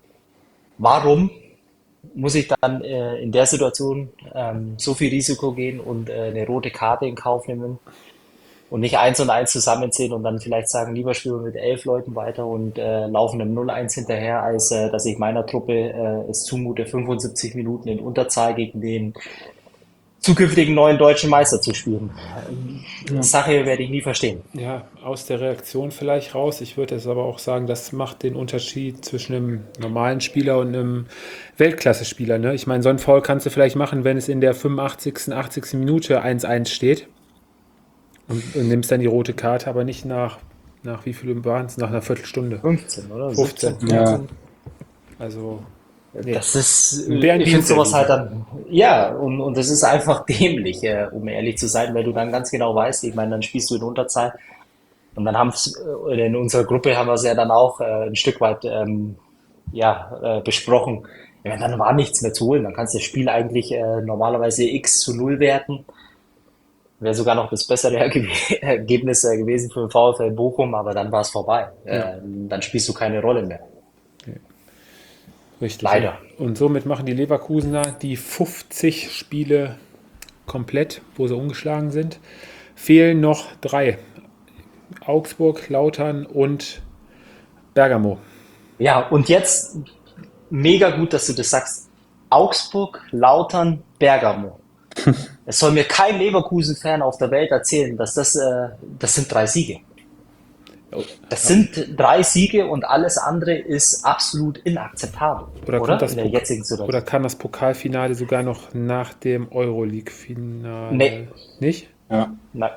Warum muss ich dann in der Situation so viel Risiko gehen und eine rote Karte in Kauf nehmen und nicht 1 und 1 zusammenzählen und dann vielleicht sagen, lieber spielen wir mit 11 Leuten weiter und laufen im 0-1 hinterher, als dass ich meiner Truppe es zumute, 75 Minuten in Unterzahl gegen den zukünftigen neuen deutschen Meister zu spielen. Sache werde ich nie verstehen. Ja, aus der Reaktion vielleicht raus. Ich würde jetzt aber auch sagen, das macht den Unterschied zwischen einem normalen Spieler und einem Weltklasse-Spieler. Ne? Ich meine, so ein Foul kannst du vielleicht machen, wenn es in der 85., 80. Minute 1-1 steht und nimmst dann die rote Karte, aber nicht nach wie viel waren es? Nach einer Viertelstunde. 15, oder? 15. 17, Ja. 14. Also Nee. Das ist, Ein Bärendienst ich finde sowas halt erwiesen. dann, ja, und das ist einfach dämlich, um ehrlich zu sein, weil du dann ganz genau weißt, ich meine, dann spielst du in Unterzahl und dann oder in unserer Gruppe haben wir es ja dann auch ein Stück weit besprochen. Ja, dann war nichts mehr zu holen. Dann kannst du das Spiel eigentlich normalerweise x zu 0 werten. Wäre sogar noch das bessere Ergebnis gewesen für den VfL Bochum, aber dann war es vorbei. Ja, Dann spielst du keine Rolle mehr. richtig. Leider. Und somit machen die Leverkusener die 50 Spiele komplett, wo sie ungeschlagen sind. Fehlen noch 3. Augsburg, Lautern und Bergamo. Ja, und jetzt mega gut, dass du das sagst. Augsburg, Lautern, Bergamo. Es soll mir kein Leverkusen-Fan auf der Welt erzählen, dass das sind 3 Siege. Das sind 3 Siege und alles andere ist absolut inakzeptabel, Oder kommt oder? das In der Pokal, jetzigen oder Situation. kann das Pokalfinale sogar noch nach dem Euroleague-Finale Nee, nicht? Ja, nein.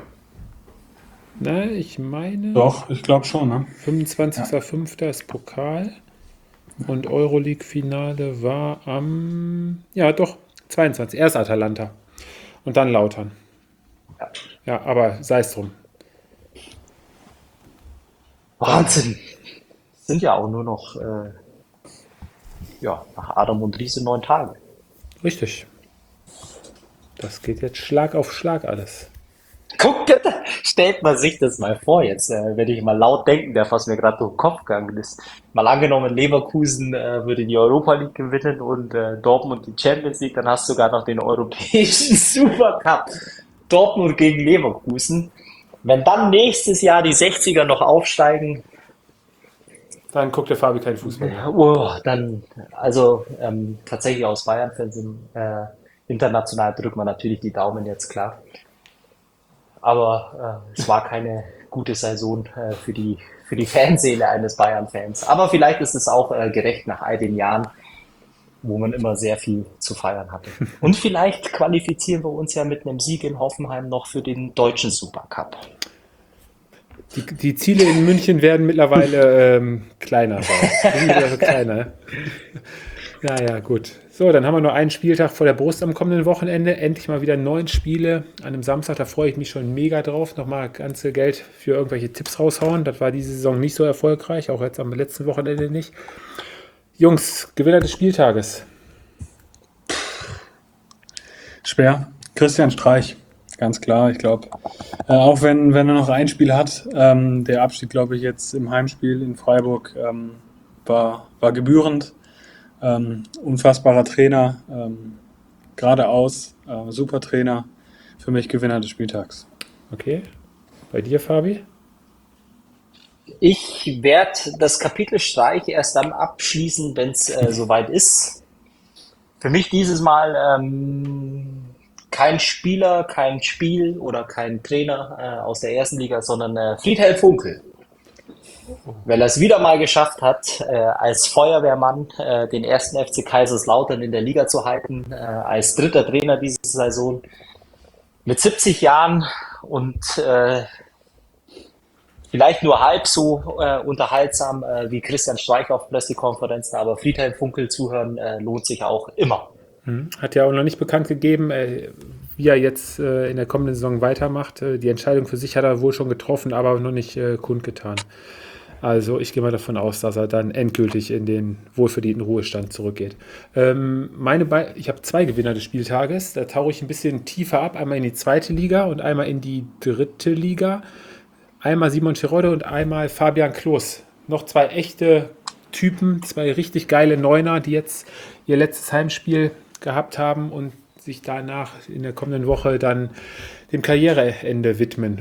Na, ich meine, doch, ich glaube schon, ne? Ja. 25.05. ist Pokal und Euroleague-Finale war ja doch, 22. Erst Atalanta und dann Lautern. Ja, aber sei es drum. Dann, Wahnsinn. Sind ja auch nur noch, nach Adam und Riese 9 Tage. richtig. Das geht jetzt Schlag auf Schlag alles. Guck, stellt man sich das mal vor jetzt, wenn ich mal laut denken darf, was mir gerade durch den Kopf gegangen ist. Mal angenommen, Leverkusen würde die Europa League gewinnen und Dortmund die Champions League, dann hast du sogar noch den europäischen Supercup. Dortmund gegen Leverkusen. Wenn dann nächstes Jahr die 60er noch aufsteigen, Dann guckt der Fabi keinen Fußball mehr. dann, also tatsächlich aus Bayern-Fans international drückt man natürlich die Daumen jetzt klar. Aber es war keine gute Saison für die Fanseele eines Bayern-Fans. Aber vielleicht ist es auch gerecht nach all den Jahren, wo man immer sehr viel zu feiern hatte. Und vielleicht qualifizieren wir uns ja mit einem Sieg in Hoffenheim noch für den deutschen Supercup. Die Ziele in München werden mittlerweile kleiner. Die sind wieder kleiner. Ja, gut. So, dann haben wir nur einen Spieltag vor der Brust am kommenden Wochenende. Endlich mal wieder 9 Spiele an einem Samstag. Da freue ich mich schon mega drauf. Nochmal ganze Geld für irgendwelche Tipps raushauen. Das war diese Saison nicht so erfolgreich, auch jetzt am letzten Wochenende nicht. Jungs, Gewinner des Spieltages. Schwer. Christian Streich, ganz klar. Ich glaube, auch wenn er noch ein Spiel hat, der Abstieg, glaube ich, jetzt im Heimspiel in Freiburg war gebührend. Unfassbarer Trainer, geradeaus, super Trainer. Für mich Gewinner des Spieltags. Okay. Bei dir, Fabi? Ich werde das Kapitel Streich erst dann abschließen, wenn es soweit ist. Für mich dieses Mal kein Spieler, kein Spiel oder kein Trainer aus der ersten Liga, sondern Friedhelm Funkel. Weil er es wieder mal geschafft hat, als Feuerwehrmann den ersten FC Kaiserslautern in der Liga zu halten, als dritter Trainer diese Saison mit 70 Jahren und vielleicht nur halb so unterhaltsam wie Christian Streich auf Pressekonferenzen, aber Friedhelm Funkel zuhören lohnt sich auch immer. Hat ja auch noch nicht bekannt gegeben, wie er jetzt in der kommenden Saison weitermacht. Die Entscheidung für sich hat er wohl schon getroffen, aber noch nicht kundgetan. Also ich gehe mal davon aus, dass er dann endgültig in den wohlverdienten Ruhestand zurückgeht. Ich habe 2 Gewinner des Spieltages. Da tauche ich ein bisschen tiefer ab. Einmal in die zweite Liga und einmal in die dritte Liga. Einmal Simon Terodde und einmal Fabian Klos. Noch 2 echte Typen, 2 richtig geile Neuner, die jetzt ihr letztes Heimspiel gehabt haben und sich danach in der kommenden Woche dann dem Karriereende widmen.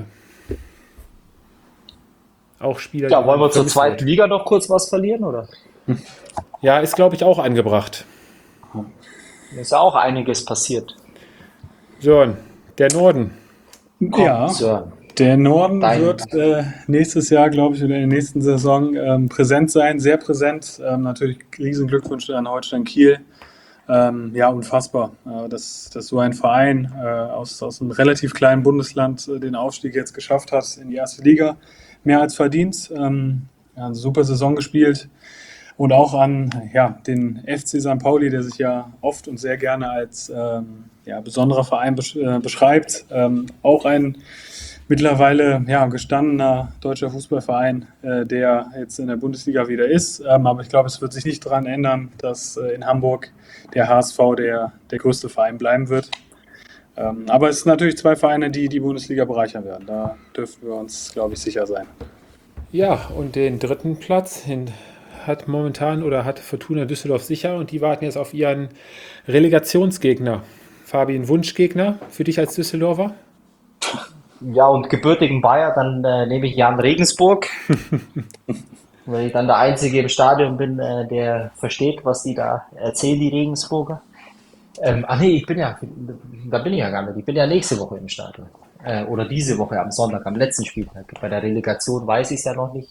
Auch Spieler, Ja, die wollen man wir zur vermissen zweiten wird. Liga noch kurz was verlieren, oder? Ja, ist, glaube ich, auch angebracht. Ist ja auch einiges passiert. Sören, der Norden. Ja, Sören, der Norden dein, wird nächstes Jahr, glaube ich, oder in der nächsten Saison präsent sein, sehr präsent. Natürlich riesen Glückwünsche an Holstein Kiel. Ja, unfassbar, dass so ein Verein aus einem relativ kleinen Bundesland den Aufstieg jetzt geschafft hat in die erste Liga. Mehr als verdient. Ja, eine super Saison gespielt. Und auch an den FC St. Pauli, der sich ja oft und sehr gerne als besonderer Verein beschreibt. Auch ein mittlerweile gestandener deutscher Fußballverein, der jetzt in der Bundesliga wieder ist. Aber ich glaube, es wird sich nicht daran ändern, dass in Hamburg der HSV der größte Verein bleiben wird. Aber es sind natürlich zwei Vereine, die die Bundesliga bereichern werden. Da dürfen wir uns, glaube ich, sicher sein. Ja, und den dritten Platz hat Fortuna Düsseldorf sicher und die warten jetzt auf ihren Relegationsgegner. Fabi, ein Wunschgegner für dich als Düsseldorfer? Ja, und gebürtigen Bayer, dann nehme ich Jan Regensburg, weil ich dann der Einzige im Stadion bin, der versteht, was die da erzählen, die Regensburger. Nee, da bin ich ja gar nicht. Ich bin ja nächste Woche im Stadion. Oder diese Woche am Sonntag, am letzten Spieltag. Bei der Relegation weiß ich es ja noch nicht.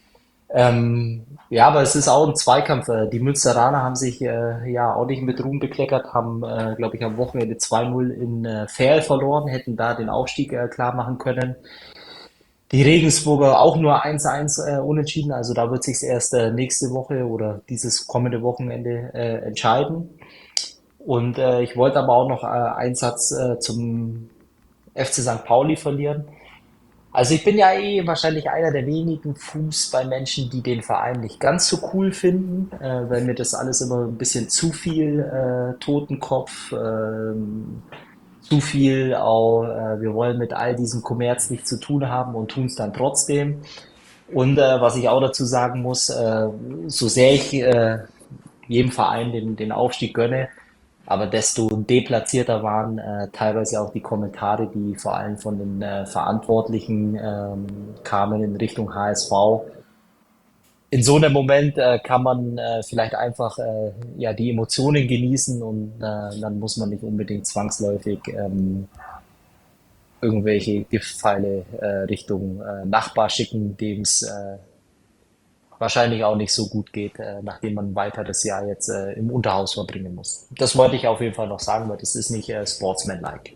Ja, aber es ist auch ein Zweikampf. Die Münsteraner haben sich auch nicht mit Ruhm bekleckert, haben, glaube ich, am Wochenende 2-0 in Verl verloren, hätten da den Aufstieg klar machen können. Die Regensburger auch nur 1-1 unentschieden, also da wird sich erst nächste Woche oder dieses kommende Wochenende entscheiden. Und ich wollte aber auch noch einen Satz zum FC St. Pauli verlieren. Also ich bin ja wahrscheinlich einer der wenigen Fußballmenschen, die den Verein nicht ganz so cool finden, weil mir das alles immer ein bisschen zu viel Totenkopf, zu viel auch, wir wollen mit all diesem Kommerz nichts zu tun haben und tun es dann trotzdem. Und was ich auch dazu sagen muss, so sehr ich jedem Verein den Aufstieg gönne, aber desto deplatzierter waren teilweise auch die Kommentare, die vor allem von den Verantwortlichen kamen in Richtung HSV. In so einem Moment kann man vielleicht einfach die Emotionen genießen und dann muss man nicht unbedingt zwangsläufig irgendwelche Giftpfeile Richtung Nachbar schicken, dem es wahrscheinlich auch nicht so gut geht, nachdem man ein weiteres Jahr jetzt im Unterhaus verbringen muss. Das wollte ich auf jeden Fall noch sagen, weil das ist nicht sportsmanlike.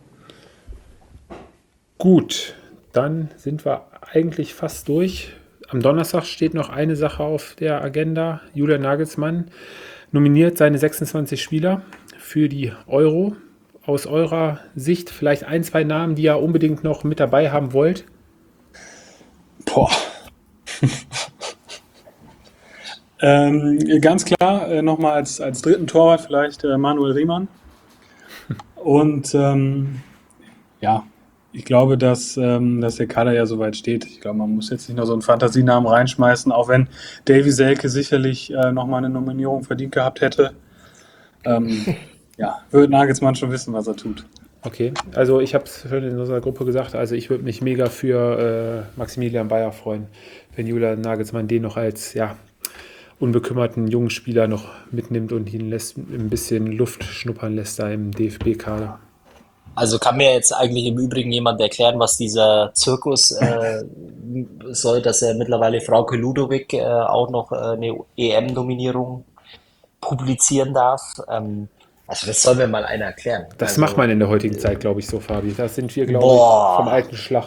Gut, dann sind wir eigentlich fast durch. Am Donnerstag steht noch eine Sache auf der Agenda. Julian Nagelsmann nominiert seine 26 Spieler für die Euro. Aus eurer Sicht vielleicht ein, zwei Namen, die ihr unbedingt noch mit dabei haben wollt? Boah. Ganz klar, nochmal als dritten Torwart vielleicht Manuel Riemann. Und ich glaube, dass der Kader ja soweit steht. Ich glaube, man muss jetzt nicht noch so einen Fantasienamen reinschmeißen, auch wenn Davy Selke sicherlich nochmal eine Nominierung verdient gehabt hätte. Wird Nagelsmann schon wissen, was er tut. Okay, also ich habe es schon in unserer Gruppe gesagt, also ich würde mich mega für Maximilian Bayer freuen, wenn Julian Nagelsmann den noch als unbekümmerten jungen Spieler noch mitnimmt und ihn ein bisschen Luft schnuppern lässt da im DFB-Kader. Also kann mir jetzt eigentlich im Übrigen jemand erklären, was dieser Zirkus soll, dass er mittlerweile Frauke Ludowig auch noch eine EM-Nominierung publizieren darf? Also das soll mir mal einer erklären. Das macht man in der heutigen Zeit, glaube ich, so, Fabi. Da sind wir, glaube ich, vom alten Schlag.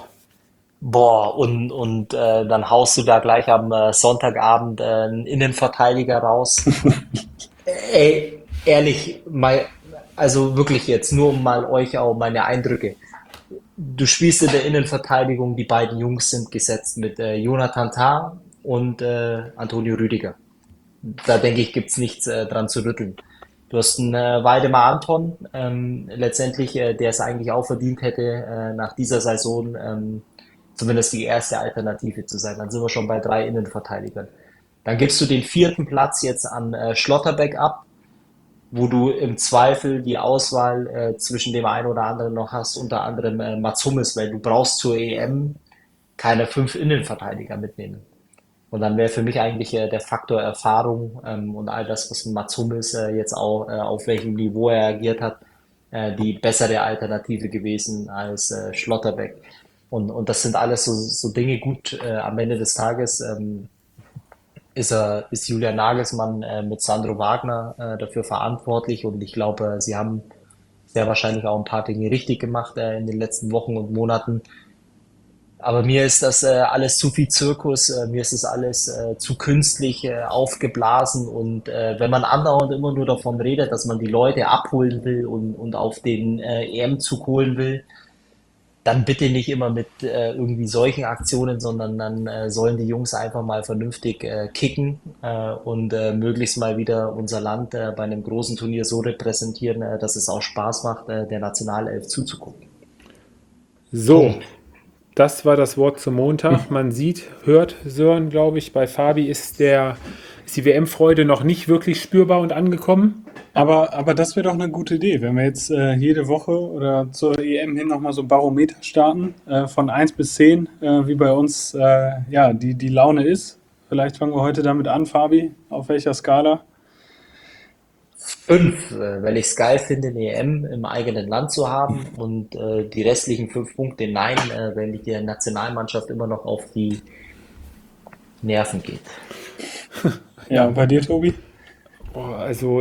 Und dann haust du da gleich am Sonntagabend einen Innenverteidiger raus. Ey, ehrlich, also wirklich jetzt, nur um mal euch auch meine Eindrücke. Du spielst in der Innenverteidigung, die beiden Jungs sind gesetzt mit Jonathan Tah und Antonio Rüdiger. Da denke ich, gibt's nichts dran zu rütteln. Du hast einen Waldemar Anton, letztendlich, der es eigentlich auch verdient hätte, nach dieser Saison zumindest die erste Alternative zu sein. Dann sind wir schon bei 3 Innenverteidigern. Dann gibst du den 4. Platz jetzt an Schlotterbeck ab, wo du im Zweifel die Auswahl zwischen dem einen oder anderen noch hast, unter anderem Mats Hummels, weil du brauchst zur EM keine 5 Innenverteidiger mitnehmen. Und dann wäre für mich eigentlich der Faktor Erfahrung und all das, was Mats Hummels jetzt auch auf welchem Niveau er agiert hat, die bessere Alternative gewesen als Schlotterbeck. Und das sind alles so Dinge. Gut, am Ende des Tages ist Julian Nagelsmann mit Sandro Wagner dafür verantwortlich und ich glaube, sie haben sehr wahrscheinlich auch ein paar Dinge richtig gemacht in den letzten Wochen und Monaten. Aber mir ist das alles zu viel Zirkus, mir ist das alles zu künstlich aufgeblasen und wenn man andauernd immer nur davon redet, dass man die Leute abholen will und auf den EM-Zug holen will, dann bitte nicht immer mit irgendwie solchen Aktionen, sondern dann sollen die Jungs einfach mal vernünftig kicken und möglichst mal wieder unser Land bei einem großen Turnier so repräsentieren, dass es auch Spaß macht, der Nationalelf zuzugucken. So, das war das Wort zum Montag. Man sieht, hört Sören, glaube ich, bei Fabi ist die WM-Freude noch nicht wirklich spürbar und angekommen. Aber das wäre doch eine gute Idee, wenn wir jetzt jede Woche oder zur EM hin nochmal so ein Barometer starten, von 1 bis 10, wie bei uns die Laune ist. Vielleicht fangen wir heute damit an, Fabi. Auf welcher Skala? 5, weil ich es geil finde, eine EM im eigenen Land zu haben und die restlichen 5 Punkte nein, wenn die der Nationalmannschaft immer noch auf die Nerven geht. Ja, und bei dir, Tobi? Also,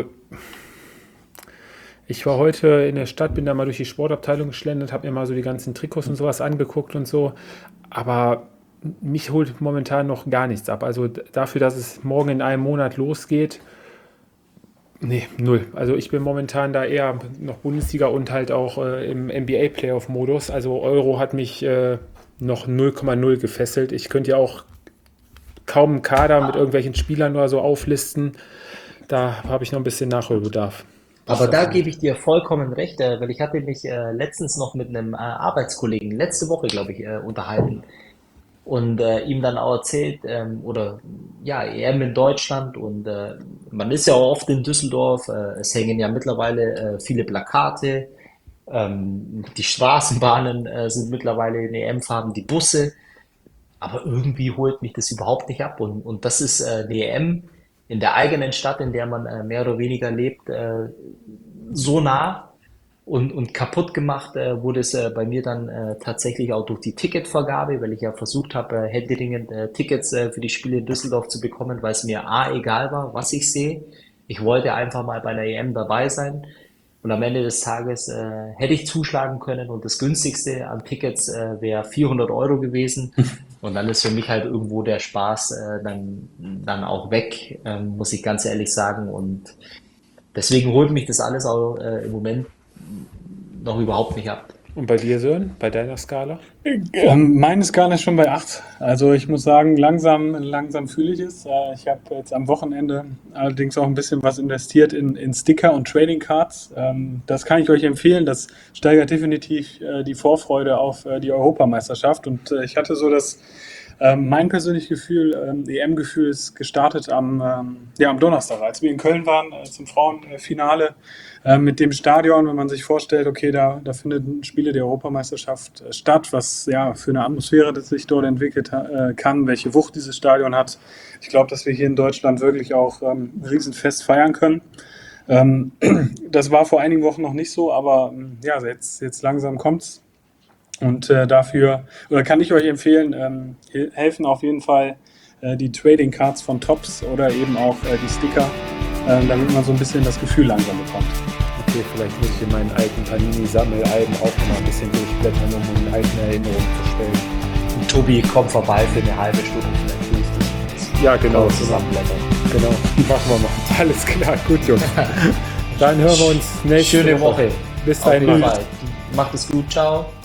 ich war heute in der Stadt, bin da mal durch die Sportabteilung geschlendert, habe mir mal so die ganzen Trikots und sowas angeguckt und so. Aber mich holt momentan noch gar nichts ab. Also dafür, dass es morgen in einem Monat losgeht, nee, null. Also ich bin momentan da eher noch Bundesliga und halt auch im NBA-Playoff-Modus. Also Euro hat mich noch 0,0 gefesselt. Ich könnte ja auch kaum einen Kader mit irgendwelchen Spielern oder so auflisten. Da habe ich noch ein bisschen Nachholbedarf. Aber da gebe ich dir vollkommen recht, weil ich hatte mich letztens noch mit einem Arbeitskollegen, letzte Woche, glaube ich, unterhalten und ihm dann auch erzählt, EM in Deutschland und man ist ja auch oft in Düsseldorf, es hängen ja mittlerweile viele Plakate, die Straßenbahnen sind mittlerweile in EM-Farben, die Busse, aber irgendwie holt mich das überhaupt nicht ab und das ist eine EM in der eigenen Stadt, in der man mehr oder weniger lebt, so nah und kaputt gemacht wurde es bei mir dann tatsächlich auch durch die Ticketvergabe, weil ich ja versucht habe, händeringend Tickets für die Spiele in Düsseldorf zu bekommen, weil es mir egal war, was ich sehe. Ich wollte einfach mal bei der EM dabei sein und am Ende des Tages hätte ich zuschlagen können und das günstigste an Tickets wäre 400 Euro gewesen. Und dann ist für mich halt irgendwo der Spaß dann auch weg, muss ich ganz ehrlich sagen. Und deswegen holt mich das alles auch im Moment noch überhaupt nicht ab. Und bei dir, Sören, bei deiner Skala? Meine Skala ist schon bei 8. Also ich muss sagen, langsam fühle ich es. Ich habe jetzt am Wochenende allerdings auch ein bisschen was investiert in Sticker und Trading Cards. Das kann ich euch empfehlen. Das steigert definitiv die Vorfreude auf die Europameisterschaft. Und ich hatte so mein persönliches Gefühl, EM-Gefühl ist gestartet am Donnerstag, als wir in Köln waren zum Frauenfinale mit dem Stadion, wenn man sich vorstellt, okay, da finden Spiele der Europameisterschaft statt, was ja für eine Atmosphäre, die sich dort entwickelt kann, welche Wucht dieses Stadion hat. Ich glaube, dass wir hier in Deutschland wirklich auch ein Riesenfest feiern können. Das war vor einigen Wochen noch nicht so, aber jetzt langsam kommt's. Und dafür kann ich euch empfehlen, helfen auf jeden Fall die Trading Cards von Topps oder eben auch die Sticker, damit man so ein bisschen das Gefühl langsam bekommt. Okay, vielleicht muss ich in meinen alten Panini-Sammelalben auch noch mal ein bisschen durchblättern, um in alten Erinnerungen zu stellen. Und Tobi, komm vorbei für eine halbe Stunde, vielleicht tue ich das. Ja, genau. Zusammenblättern. Genau, machen wir mal. Alles klar, gut, Jungs. Dann hören wir uns nächste Schöne Woche. Bis dahin. Macht es gut, ciao.